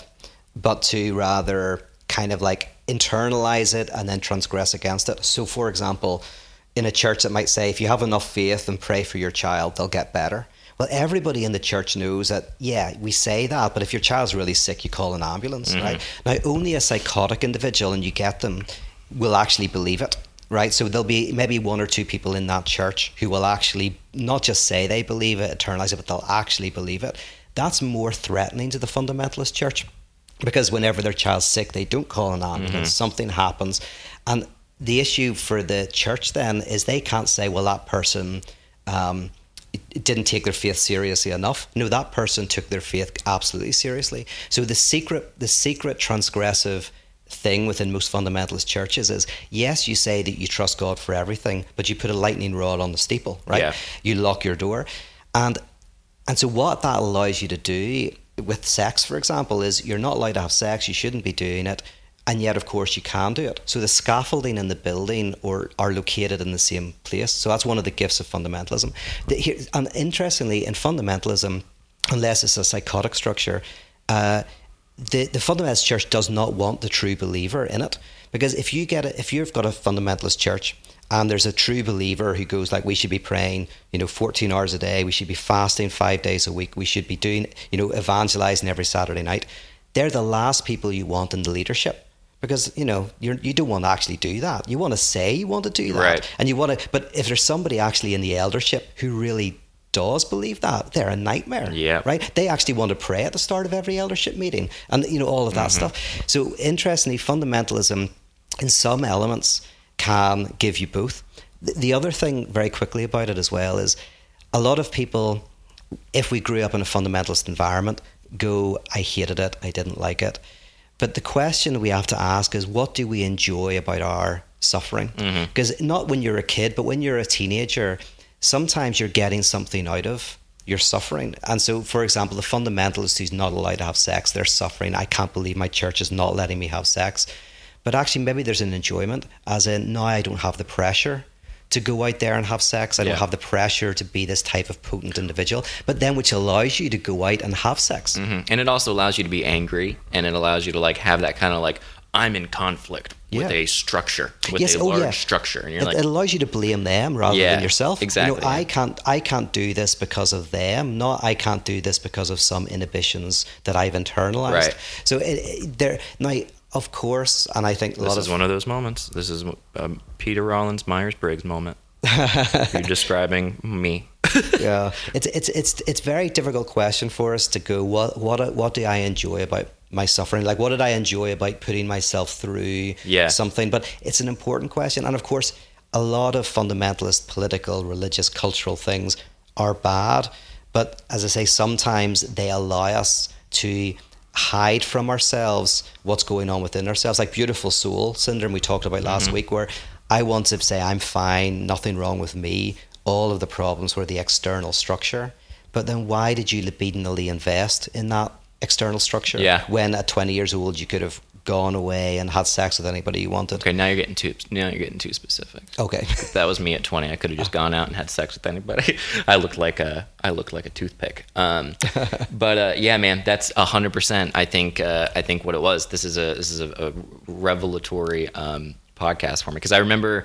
but to rather kind of like internalize it and then transgress against it. So, for example, in a church that might say, if you have enough faith and pray for your child, they'll get better. Well, everybody in the church knows that, yeah, we say that, but if your child's really sick, you call an ambulance, mm-hmm. right? Now, only a psychotic individual, and you get them, will actually believe it, right? So there'll be maybe one or two people in that church who will actually not just say they believe it, internalize it, but they'll actually believe it. That's more threatening to the fundamentalist church, because whenever their child's sick, they don't call an ambulance, mm-hmm. something happens. And the issue for the church then is they can't say, well, that person um, it didn't take their faith seriously enough. No, that person took their faith absolutely seriously. So the secret, the secret transgressive thing within most fundamentalist churches is, yes, you say that you trust God for everything, but you put a lightning rod on the steeple, right? Yeah. You lock your door. And and so what that allows you to do with sex, for example, is you're not allowed to have sex, you shouldn't be doing it, and yet, of course, you can do it. So the scaffolding and the building or are located in the same place. So that's one of the gifts of fundamentalism. The, here, and interestingly, in fundamentalism, unless it's a psychotic structure, uh, the, the fundamentalist church does not want the true believer in it. Because if you get a, if you've got a fundamentalist church and there's a true believer who goes like, we should be praying, you know, fourteen hours a day, we should be fasting five days a week, we should be doing, you know, evangelizing every Saturday night, they're the last people you want in the leadership. Because, you know, you're, you don't want to actually do that. You want to say you want to do that. Right. And you want to, but if there's somebody actually in the eldership who really does believe that, they're a nightmare. Yeah. Right? They actually want to pray at the start of every eldership meeting and, you know, all of that mm-hmm. stuff. So, interestingly, fundamentalism in some elements can give you both. The, the other thing very quickly about it as well is a lot of people, if we grew up in a fundamentalist environment, go, I hated it, I didn't like it. But the question we have to ask is, what do we enjoy about our suffering? Because mm-hmm. not when you're a kid, but when you're a teenager, sometimes you're getting something out of your suffering. And so, for example, the fundamentalist who's not allowed to have sex, they're suffering. I can't believe my church is not letting me have sex. But actually, maybe there's an enjoyment, as in, now I don't have the pressure to go out there and have sex. I don't yeah. have the pressure to be this type of potent individual, but then which allows you to go out and have sex. Mm-hmm. And it also allows you to be angry, and it allows you to like have that kind of like, I'm in conflict with yeah. a structure, with yes, a oh, large yeah. structure. And you're it, like, it allows you to blame them rather yeah, than yourself. Exactly. You know, yeah. I can't I can't do this because of them, not I can't do this because of some inhibitions that I've internalized. Right. So it, it, there now, of course, and I think a this lot is of one of those moments. This is um, Peter Rollins Myers-Briggs moment. You're describing me. Yeah, it's it's it's it's a very difficult question for us to go. What what what do I enjoy about my suffering? Like, what did I enjoy about putting myself through yeah. something? But it's an important question, and of course, a lot of fundamentalist political, religious, cultural things are bad. But as I say, sometimes they allow us to hide from ourselves what's going on within ourselves, like beautiful soul syndrome we talked about last mm-hmm. week, where I want to say I'm fine, nothing wrong with me. All of the problems were the external structure. But then why did you libidinally invest in that external structure? Yeah. When at twenty years old you could have gone away and had sex with anybody you wanted. Okay, now you're getting too now you're getting too specific. Okay. If that was me at twenty, I could have just gone out and had sex with anybody. I looked like a I looked like a toothpick. Um, but uh, yeah, man, that's a hundred percent. I think uh, I think what it was. This is a this is a, a revelatory um, podcast for me, because I remember.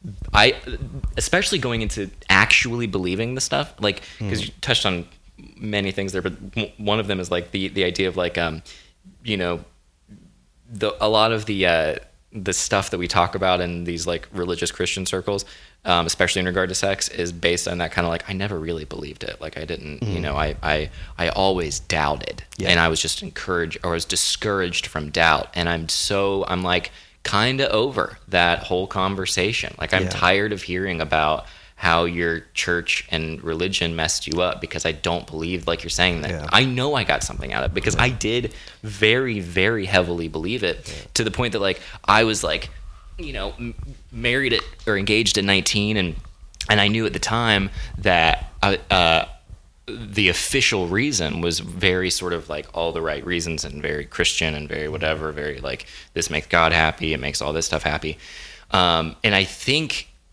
I, especially going into actually believing the stuff, like, because mm. you touched on many things there, but one of them is like the, the idea of like, um, you know, the a lot of the uh, the stuff that we talk about in these like religious Christian circles, um, especially in regard to sex, is based on that kind of like, I never really believed it. Like I didn't, mm. you know, I, I, I always doubted yeah. and I was just encouraged or was discouraged from doubt. And I'm so, I'm like, kind of over that whole conversation. Like I'm yeah. tired of hearing about how your church and religion messed you up because I don't believe, like you're saying, that yeah. I know I got something out of it because yeah. I did very, very heavily believe it yeah. to the point that like I was like, you know, m- married at or engaged at nineteen, and and I knew at the time that I, uh, the official reason was very sort of like all the right reasons and very Christian and very whatever, very like this makes God happy, it makes all this stuff happy. Um, and I think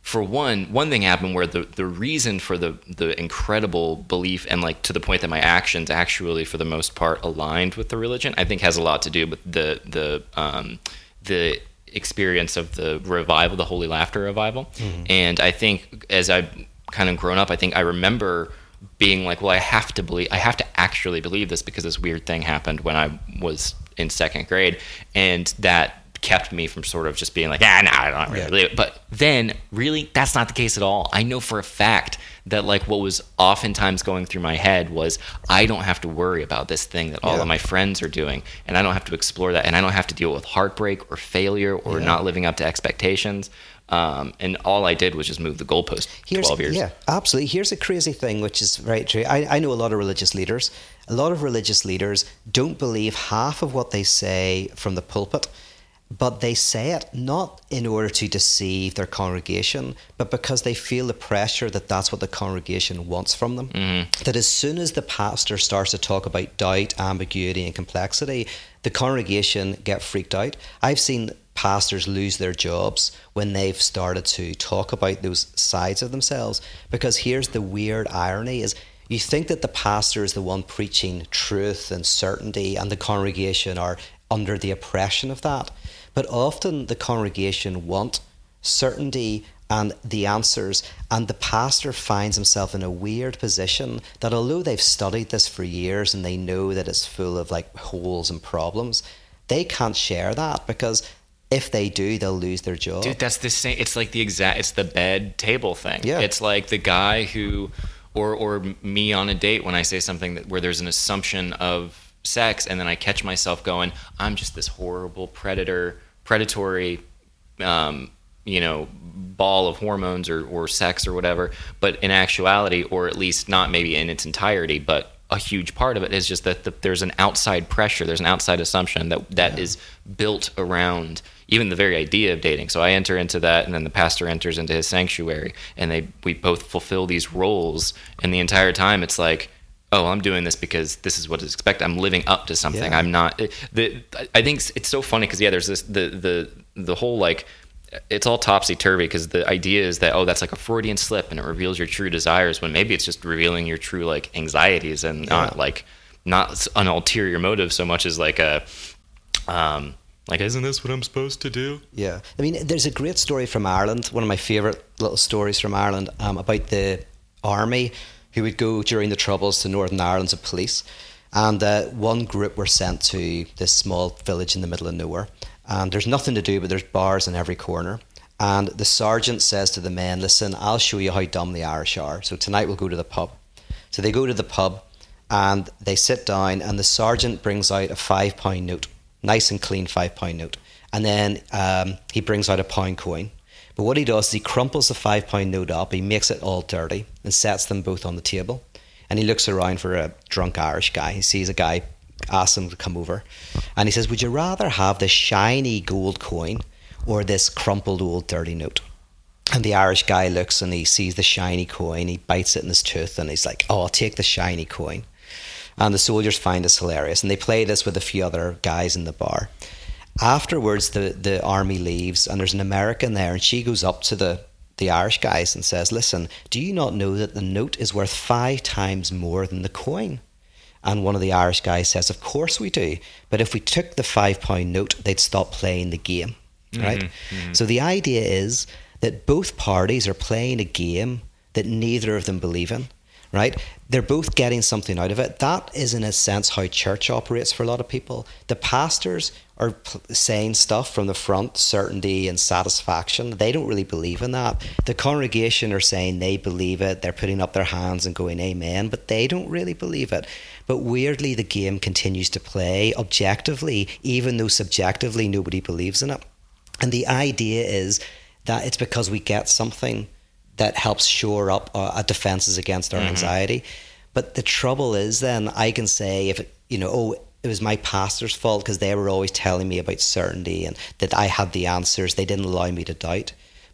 for one, one thing happened where the, the reason for the, the incredible belief and like to the point that my actions actually for the most part aligned with the religion, I think has a lot to do with the the um, the experience of the revival, the Holy Laughter revival. Mm-hmm. And I think as I've kind of grown up, I think I remember being like, well, I have to believe, I have to actually believe this because this weird thing happened when I was in second grade, and that kept me from sort of just being like, ah, no, I don't really yeah. believe it. But then, really, that's not the case at all. I know for a fact that like what was oftentimes going through my head was, I don't have to worry about this thing that all yeah. of my friends are doing, and I don't have to explore that, and I don't have to deal with heartbreak or failure or yeah. not living up to expectations. Um, and all I did was just move the goalpost Here's, twelve years. Yeah, absolutely. Here's a crazy thing, which is very true. I, I know a lot of religious leaders. A lot of religious leaders don't believe half of what they say from the pulpit, but they say it not in order to deceive their congregation, but because they feel the pressure that that's what the congregation wants from them. Mm-hmm. That as soon as the pastor starts to talk about doubt, ambiguity, and complexity, the congregation get freaked out. I've seen pastors lose their jobs when they've started to talk about those sides of themselves, because here's the weird irony is you think that the pastor is the one preaching truth and certainty, and the congregation are under the oppression of that. But often the congregation want certainty and the answers, and the pastor finds himself in a weird position that although they've studied this for years and they know that it's full of like holes and problems, they can't share that, because if they do, they'll lose their job. Dude, that's the same. It's like the exact, it's the bed table thing. Yeah. It's like the guy who, or or me on a date when I say something that where there's an assumption of sex, and then I catch myself going, I'm just this horrible predator, predatory, um, you know, ball of hormones or, or sex or whatever. But in actuality, or at least not maybe in its entirety, but a huge part of it is just that the, there's an outside pressure, there's an outside assumption that that yeah. is built around even the very idea of dating. So I enter into that, and then the pastor enters into his sanctuary, and they we both fulfill these roles, and the entire time it's like, oh, I'm doing this because this is what is expected. I'm living up to something. Yeah. I'm not. The I think it's so funny because yeah, there's this the the the whole like. It's all topsy-turvy because the idea is that, oh, that's like a Freudian slip and it reveals your true desires, when maybe it's just revealing your true like anxieties and yeah. not like not an ulterior motive so much as like a um like, isn't this what I'm supposed to do? Yeah. I mean, there's a great story from Ireland, one of my favourite little stories from Ireland, um, about the army who would go during the Troubles to Northern Ireland as police. And uh, one group were sent to this small village in the middle of nowhere. And there's nothing to do, but there's bars in every corner. And the sergeant says to the men, listen, I'll show you how dumb the Irish are. So tonight we'll go to the pub. So they go to the pub and they sit down, and the sergeant brings out a five pound note, nice and clean five pound note. And then um, he brings out a pound coin. But what he does is he crumples the five pound note up, he makes it all dirty and sets them both on the table. And he looks around for a drunk Irish guy. He sees a guy, asks him to come over. And he says, would you rather have this shiny gold coin or this crumpled old dirty note? And the Irish guy looks and he sees the shiny coin. He bites it in his tooth and he's like, oh, I'll take the shiny coin. And the soldiers find this hilarious. And they play this with a few other guys in the bar. Afterwards, the, the army leaves and there's an American there, and she goes up to the the Irish guys and says, listen, do you not know that the note is worth five times more than the coin? And one of the Irish guys says, of course we do. But if we took the five pound note, they'd stop playing the game, right? Mm-hmm, mm-hmm. So the idea is that both parties are playing a game that neither of them believe in, right? They're both getting something out of it. That is, in a sense, how church operates for a lot of people. The pastors are p- saying stuff from the front, certainty and satisfaction. They don't really believe in that. The congregation are saying they believe it. They're putting up their hands and going, amen, but they don't really believe it. But weirdly, the game continues to play objectively, even though subjectively nobody believes in it. And the idea is that it's because we get something that helps shore up our defenses against our mm-hmm. anxiety. But the trouble is then I can say, if it, you know, oh, it was my pastor's fault because they were always telling me about certainty and that I had the answers. They didn't allow me to doubt.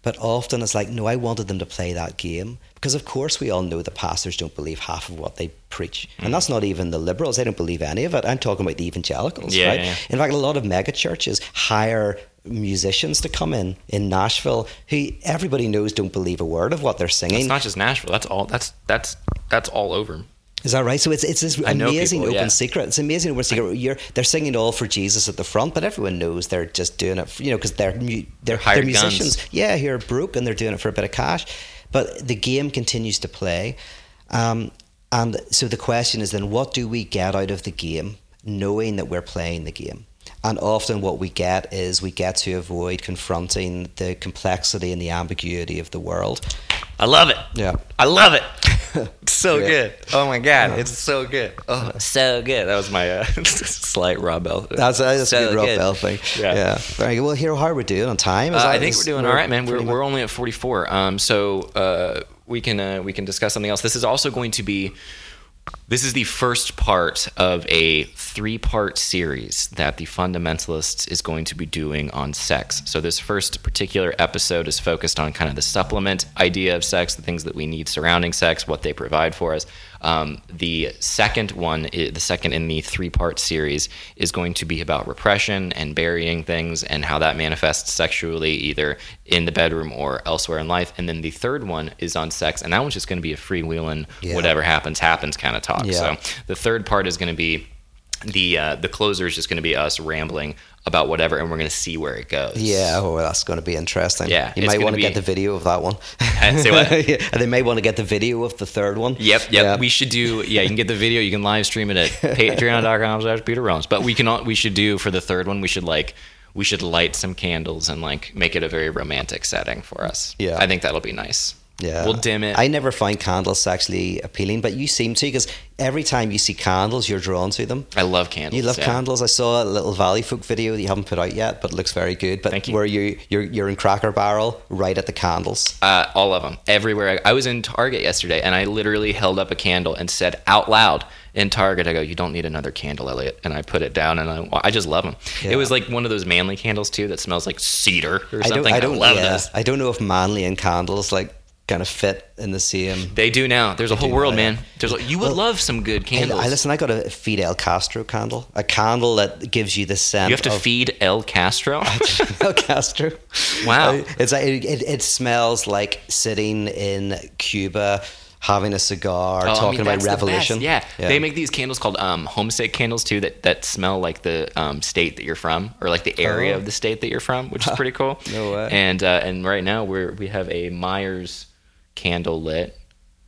But often it's like, no, I wanted them to play that game. Because of course we all know that pastors don't believe half of what they preach. Mm. And that's not even the liberals. They don't believe any of it. I'm talking about the evangelicals, yeah, right? Yeah. In fact, a lot of mega churches hire musicians to come in in Nashville who everybody knows don't believe a word of what they're singing. It's not just Nashville. That's all. That's that's that's all over. Is that right? So it's it's this amazing people, open yeah. secret. It's amazing open secret. You're, they're singing all for Jesus at the front, but everyone knows they're just doing it, for, you know, because they're they're, they're, they're musicians. Guns. Yeah, who are broke and they're doing it for a bit of cash. But the game continues to play, um, and so the question is then, what do we get out of the game, knowing that we're playing the game? And often what we get is we get to avoid confronting the complexity and the ambiguity of the world. I love it. Yeah. I love it. It's so Yeah. good. Oh my God. Yeah. It's so good. Oh, so good. That was my uh, slight Rob Bell. That's, that's so a good Rob good. Bell thing. Yeah. yeah. Very good. Well, here, how are we doing on time? Is Uh, that- I think is- we're doing all right, man. We're we're only at forty-four. Um, so uh, we can uh, we can discuss something else. This is also going to be. This is the first part of a three-part series that the Fundamentalists is going to be doing on sex. So this first particular episode is focused on kind of the supplement idea of sex, the things that we need surrounding sex, what they provide for us. Um, the second one, i- the second in the three-part series, is going to be about repression and burying things and how that manifests sexually, either in the bedroom or elsewhere in life. And then the third one is on sex, and that one's just going to be a freewheeling, Yeah. whatever happens, happens kind of talk. Yeah. So the third part is going to be the uh, the closer is just going to be us rambling about whatever, and we're going to see where it goes. Yeah, oh, well, that's going to be interesting. Yeah, you it's might gonna want to be- get the video of that one. Uh, say what? Yeah, and they may want to get the video of the third one. Yep, yep. Yeah. We should do. Yeah, you can get the video. You can live stream it at patreon dot com slash Peter Rollins. But we can. all- We should do for the third one. We should like. We should light some candles and like make it a very romantic setting for us. Yeah. I think that'll be nice. Yeah, We'll dim it. I never find candles sexually appealing, but you seem to, because every time you see candles, you're drawn to them. I love candles. You love yeah. candles. I saw a little Valley Folk video that you haven't put out yet, but it looks very good. But Thank you. where you you're you're in Cracker Barrel, right at the candles. Uh, all of them, everywhere. I, I was in Target yesterday, and I literally held up a candle and said out loud in Target, I go, "You don't need another candle, Elliot." And I put it down, and I, I just love them. Yeah. It was like one of those manly candles too that smells like cedar or I something. don't. I don't. love yeah, those. I don't know if manly and candles like kind of fit in the same. They do now. There's a whole do world, now, yeah. man. There's a, you would Well, love some good candles. I, I listen. I got a Fidel Castro candle, a candle that gives you the scent. you have to of feed El Castro. Fidel Castro. Wow. Uh, It's like it, it, it smells like sitting in Cuba, having a cigar, Oh, I talking mean, about that's the revolution. best. Yeah. They make these candles called um, homestake candles too that, that smell like the um, state that you're from or like the area Oh. of the state that you're from, which is pretty cool. No way. And uh, and right now we're we have a Myers candle lit,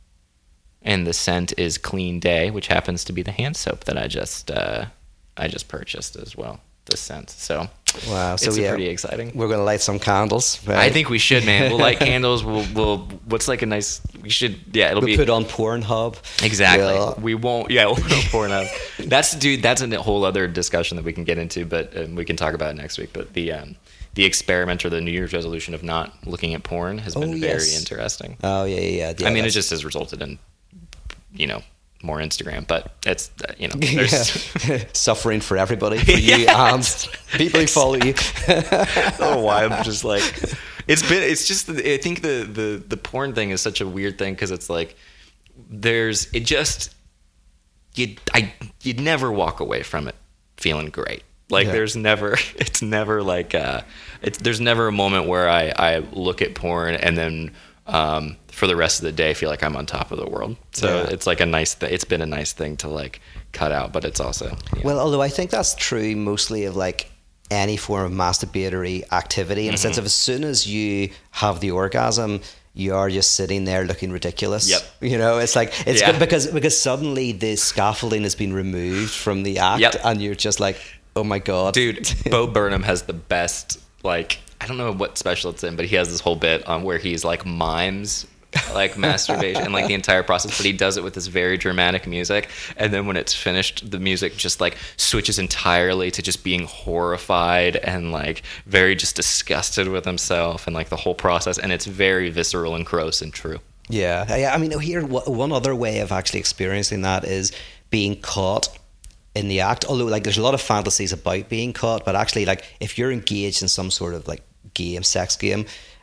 and the scent is Clean Day, which happens to be the hand soap that I just uh, I just purchased as well. The scent, so Wow. So it's yeah, pretty exciting. we're gonna light some candles. I think we should, man. We'll light candles. We'll, we'll. What's like a nice? We should. Yeah, it'll we'll be put on Pornhub. exactly. We'll- We won't. Yeah, we'll put on Pornhub. That's dude. That's a whole other discussion that we can get into, but um, we can talk about it next week. But the um, the experiment or the New Year's resolution of not looking at porn has been Oh, very yes. interesting. Oh yeah, yeah. yeah, I mean, it that's- just has resulted in, you know, more Instagram, but it's uh, you know, there's. yeah. Suffering for everybody, for you Yes. and people who follow you. I don't know why I'm just like it's been it's just I think the the the porn thing is such a weird thing because it's like there's it just you I you'd never walk away from it feeling great like Yeah. there's never it's never like uh it's there's never a moment where I I look at porn and then um for the rest of the day feel like I'm on top of the world so Yeah. it's like a nice th- it's been a nice thing to like cut out but it's also yeah. Well, although I think that's true mostly of like any form of masturbatory activity, in a sense of as soon as you have the orgasm, you are just sitting there looking ridiculous. Yep. You know, it's like it's Yeah. good because because suddenly the scaffolding has been removed from the act, Yep. and you're just like, oh my god, Dude, Bo Burnham has the best, like, I don't know what special it's in, but he has this whole bit on where he's like mimes like masturbation and like the entire process, but he does it with this very dramatic music. And then when it's finished, the music just like switches entirely to just being horrified and like very just disgusted with himself and like the whole process. And it's very visceral and gross and true. Yeah, yeah. I mean, here wh- one other way of actually experiencing that is being caught in the act. Although, like, there's a lot of fantasies about being caught, but actually, like, if you're engaged in some sort of like game, sex game,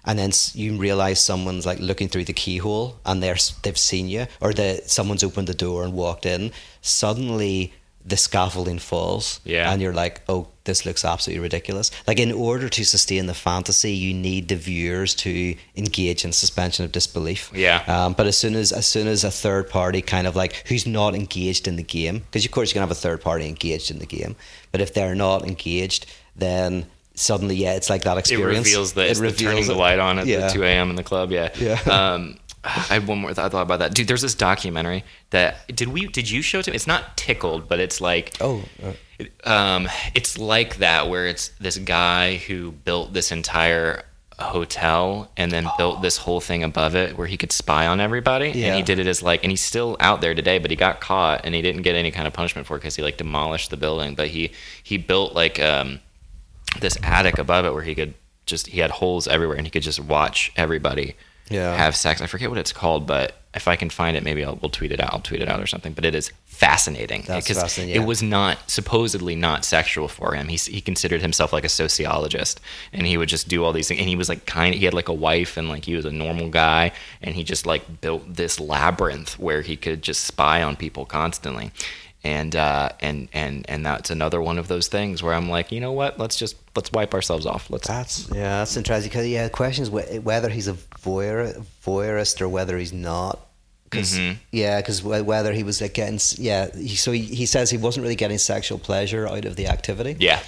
and then s- you realize someone's like looking through the keyhole, and they're s- they've seen you, or the someone's opened the door and walked in. Suddenly, the scaffolding falls, Yeah. and you're like, oh, this looks absolutely ridiculous. Like, in order to sustain the fantasy, you need the viewers to engage in suspension of disbelief. Yeah. Um, but as soon as as soon as a third party kind of like who's not engaged in the game, because of course you can have a third party engaged in the game, but if they're not engaged, then suddenly, yeah, it's like that It experience. reveals that It it's the reveals turning the it. light on at Yeah. the two a.m. in the club. Yeah. Yeah. Um, I had one more th- I thought about that. Dude, there's this documentary that did we did you show it to me? It's not Tickled, but it's like Oh, uh, it- um, it's like that where it's this guy who built this entire hotel and then built this whole thing above it where he could spy on everybody. Yeah. And he did it as like, and he's still out there today, but he got caught and he didn't get any kind of punishment for it because he like demolished the building. But he he built like um, this attic above it where he could just he had holes everywhere and he could just watch everybody Yeah. have sex. I forget what it's called, but if I can find it, maybe I'll we'll tweet it out. I'll tweet it out or something. But it is fascinating That's because fascinating, yeah. it was not supposedly not sexual for him. He he considered himself like a sociologist, and he would just do all these things. And he was like kind of he had like a wife, and like he was a normal guy, and he just like built this labyrinth where he could just spy on people constantly. And uh, and and and that's another one of those things where I'm like, you know what? Let's just let's wipe ourselves off. Let's That's yeah, that's interesting because yeah, the question is wh- whether he's a voyeur, voyeurist or whether he's not. Cause, Mhm. Yeah, because whether he was like getting s- yeah, he, so he, he says he wasn't really getting sexual pleasure out of the activity. yeah.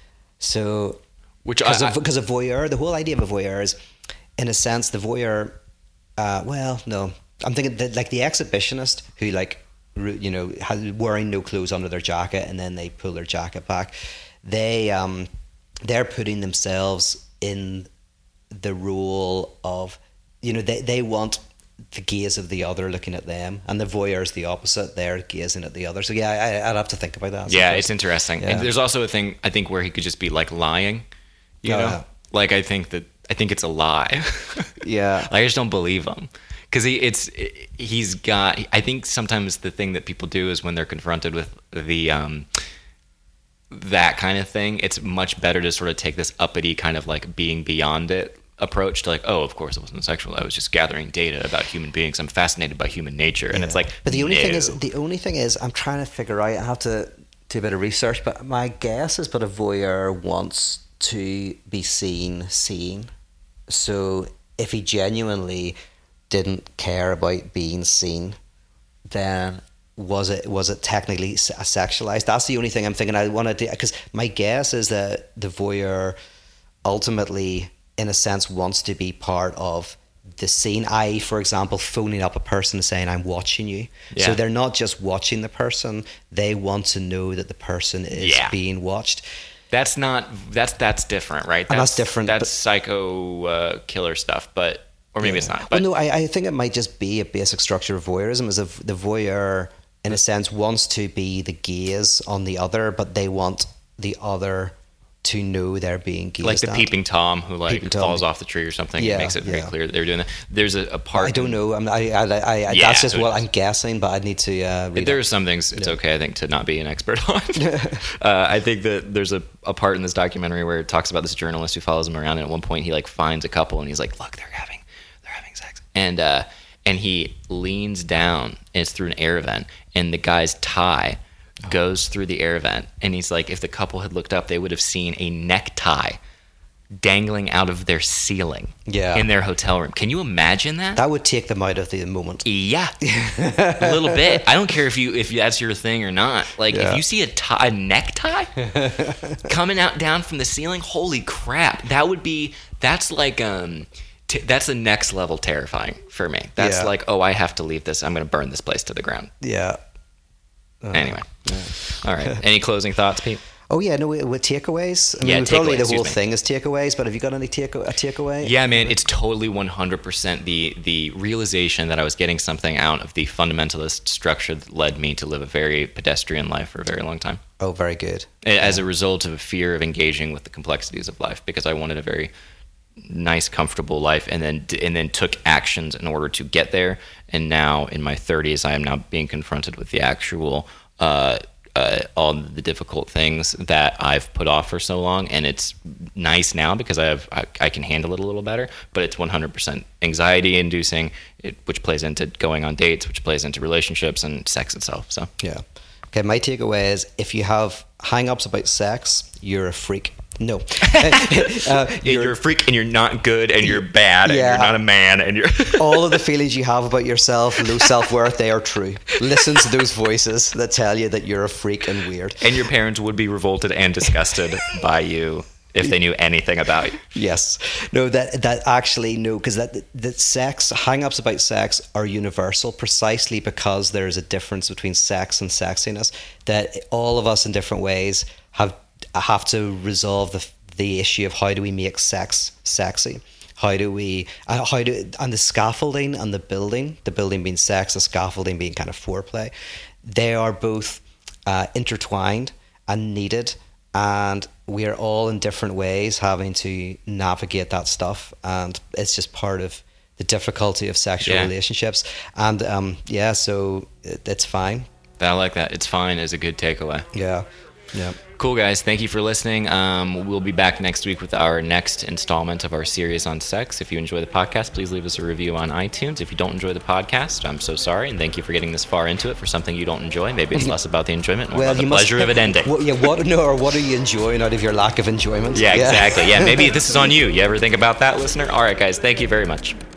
So Which because I, of, because of voyeur, the whole idea of a voyeur is, in a sense, the voyeur. Uh, well, no, I'm thinking that like the exhibitionist who like ru- you know has wearing no clothes under their jacket and then they pull their jacket back. They um they're putting themselves in the role of, you know, they they want the gaze of the other looking at them, and the voyeur is the opposite. They're gazing at the other. So yeah, I, I'd have to think about that. yeah, it's interesting. Yeah. And there's also a thing I think where he could just be like lying, you Oh, know, yeah. like I think that I think it's a lie. Yeah. I just don't believe him because he it's he's got. I think sometimes the thing that people do is when they're confronted with the um that kind of thing, it's much better to sort of take this uppity kind of like being beyond it approach to like, oh, of course it wasn't sexual. I was just gathering data about human beings. I'm fascinated by human nature, and it's Yeah. like, but the only thing no. is, the only thing is, I'm trying to figure out. I have to do a bit of research, but my guess is, but a voyeur wants to be seen, seeing. So if he genuinely didn't care about being seen, then was it was it technically se- sexualized? That's the only thing I'm thinking. I want to do, because my guess is that the voyeur ultimately, in a sense, wants to be part of the scene. that is, for example, phoning up a person saying, I'm watching you. Yeah. So they're not just watching the person, they want to know that the person is Yeah. being watched. That's not that's that's different, right? And that's different, That's but- psycho uh, killer stuff, but or maybe it's not. Well, But no, I, I think it might just be a basic structure of voyeurism, is if the voyeur, in a sense, wants to be the gaze on the other, but they want the other to know they're being gazed like the at. peeping tom who like Peeping Tom. falls off the tree or something. Yeah, It makes it very yeah. clear that they're doing that. There's a, a part. I don't know. I'm, I, I, I, I, Yeah, that's just who what knows? I'm guessing, but I need to uh, read There it. are some things it's okay, I think, to not be an expert on. uh, I think that there's a, a part in this documentary where it talks about this journalist who follows him around, and at one point he like finds a couple, and he's like, "Look, they're having, they're having sex," and uh, and he leans down, and it's through an air vent, and the guy's tie goes through the air vent, and he's like, if the couple had looked up, they would have seen a necktie dangling out of their ceiling Yeah. in their hotel room. Can you imagine that? That would take them out of the moment. Yeah, a little bit. I don't care if you if that's your thing or not. Like Yeah. if you see a, tie, a necktie coming out down from the ceiling, holy crap! That would be that's like um t- that's the next level terrifying for me. That's Yeah. like, oh, I have to leave this. I'm going to burn this place to the ground. Yeah. Uh, Anyway, all right. Any closing thoughts, Pete? Oh yeah, no, with takeaways. I mean, Yeah, probably takeaways, the whole excuse me. thing is takeaways. But have you got any take a takeaway? Yeah, man, it's totally one hundred percent the the realization that I was getting something out of the fundamentalist structure that led me to live a very pedestrian life for a very long time. Oh, very good. As a result of a fear of engaging with the complexities of life, because I wanted a very nice, comfortable life, and then and then took actions in order to get there. And now in my thirties, I am now being confronted with the actual uh, uh, all the difficult things that I've put off for so long, and it's nice now because I have I, I can handle it a little better. But it's one hundred percent anxiety inducing, it, which plays into going on dates, which plays into relationships and sex itself. So yeah. Okay, my takeaway is if you have hang-ups about sex, you're a freak. No. uh, you're, you're a freak and you're not good and you're bad and yeah, you're not a man and you're all of the feelings you have about yourself, low self-worth, they are true. Listen to those voices that tell you that you're a freak and weird. And your parents would be revolted and disgusted by you if they knew anything about you. Yes. No, that that actually, no, because that, that sex, hang-ups about sex are universal precisely because there is a difference between sex and sexiness, that all of us in different ways have have to resolve the the issue of how do we make sex sexy. How do we, uh, how do, and the scaffolding and the building, the building being sex, the scaffolding being kind of foreplay, they are both uh, intertwined and needed, and we are all in different ways having to navigate that stuff, and it's just part of the difficulty of sexual yeah. relationships. And um, yeah, so it, it's fine. I like that. It's fine is a good takeaway. Yeah. Yeah. Cool, guys. Thank you for listening. Um, we'll be back next week with our next installment of our series on sex. If you enjoy the podcast, please leave us a review on iTunes. If you don't enjoy the podcast, I'm so sorry, and thank you for getting this far into it for something you don't enjoy. Maybe it's less about the enjoyment, more well, about the must, pleasure of it ending. What, yeah, what, no, or what are you enjoying out of your lack of enjoyment? Yeah, exactly. Yeah, maybe this is on you. You ever think about that, listener? All right, guys. Thank you very much.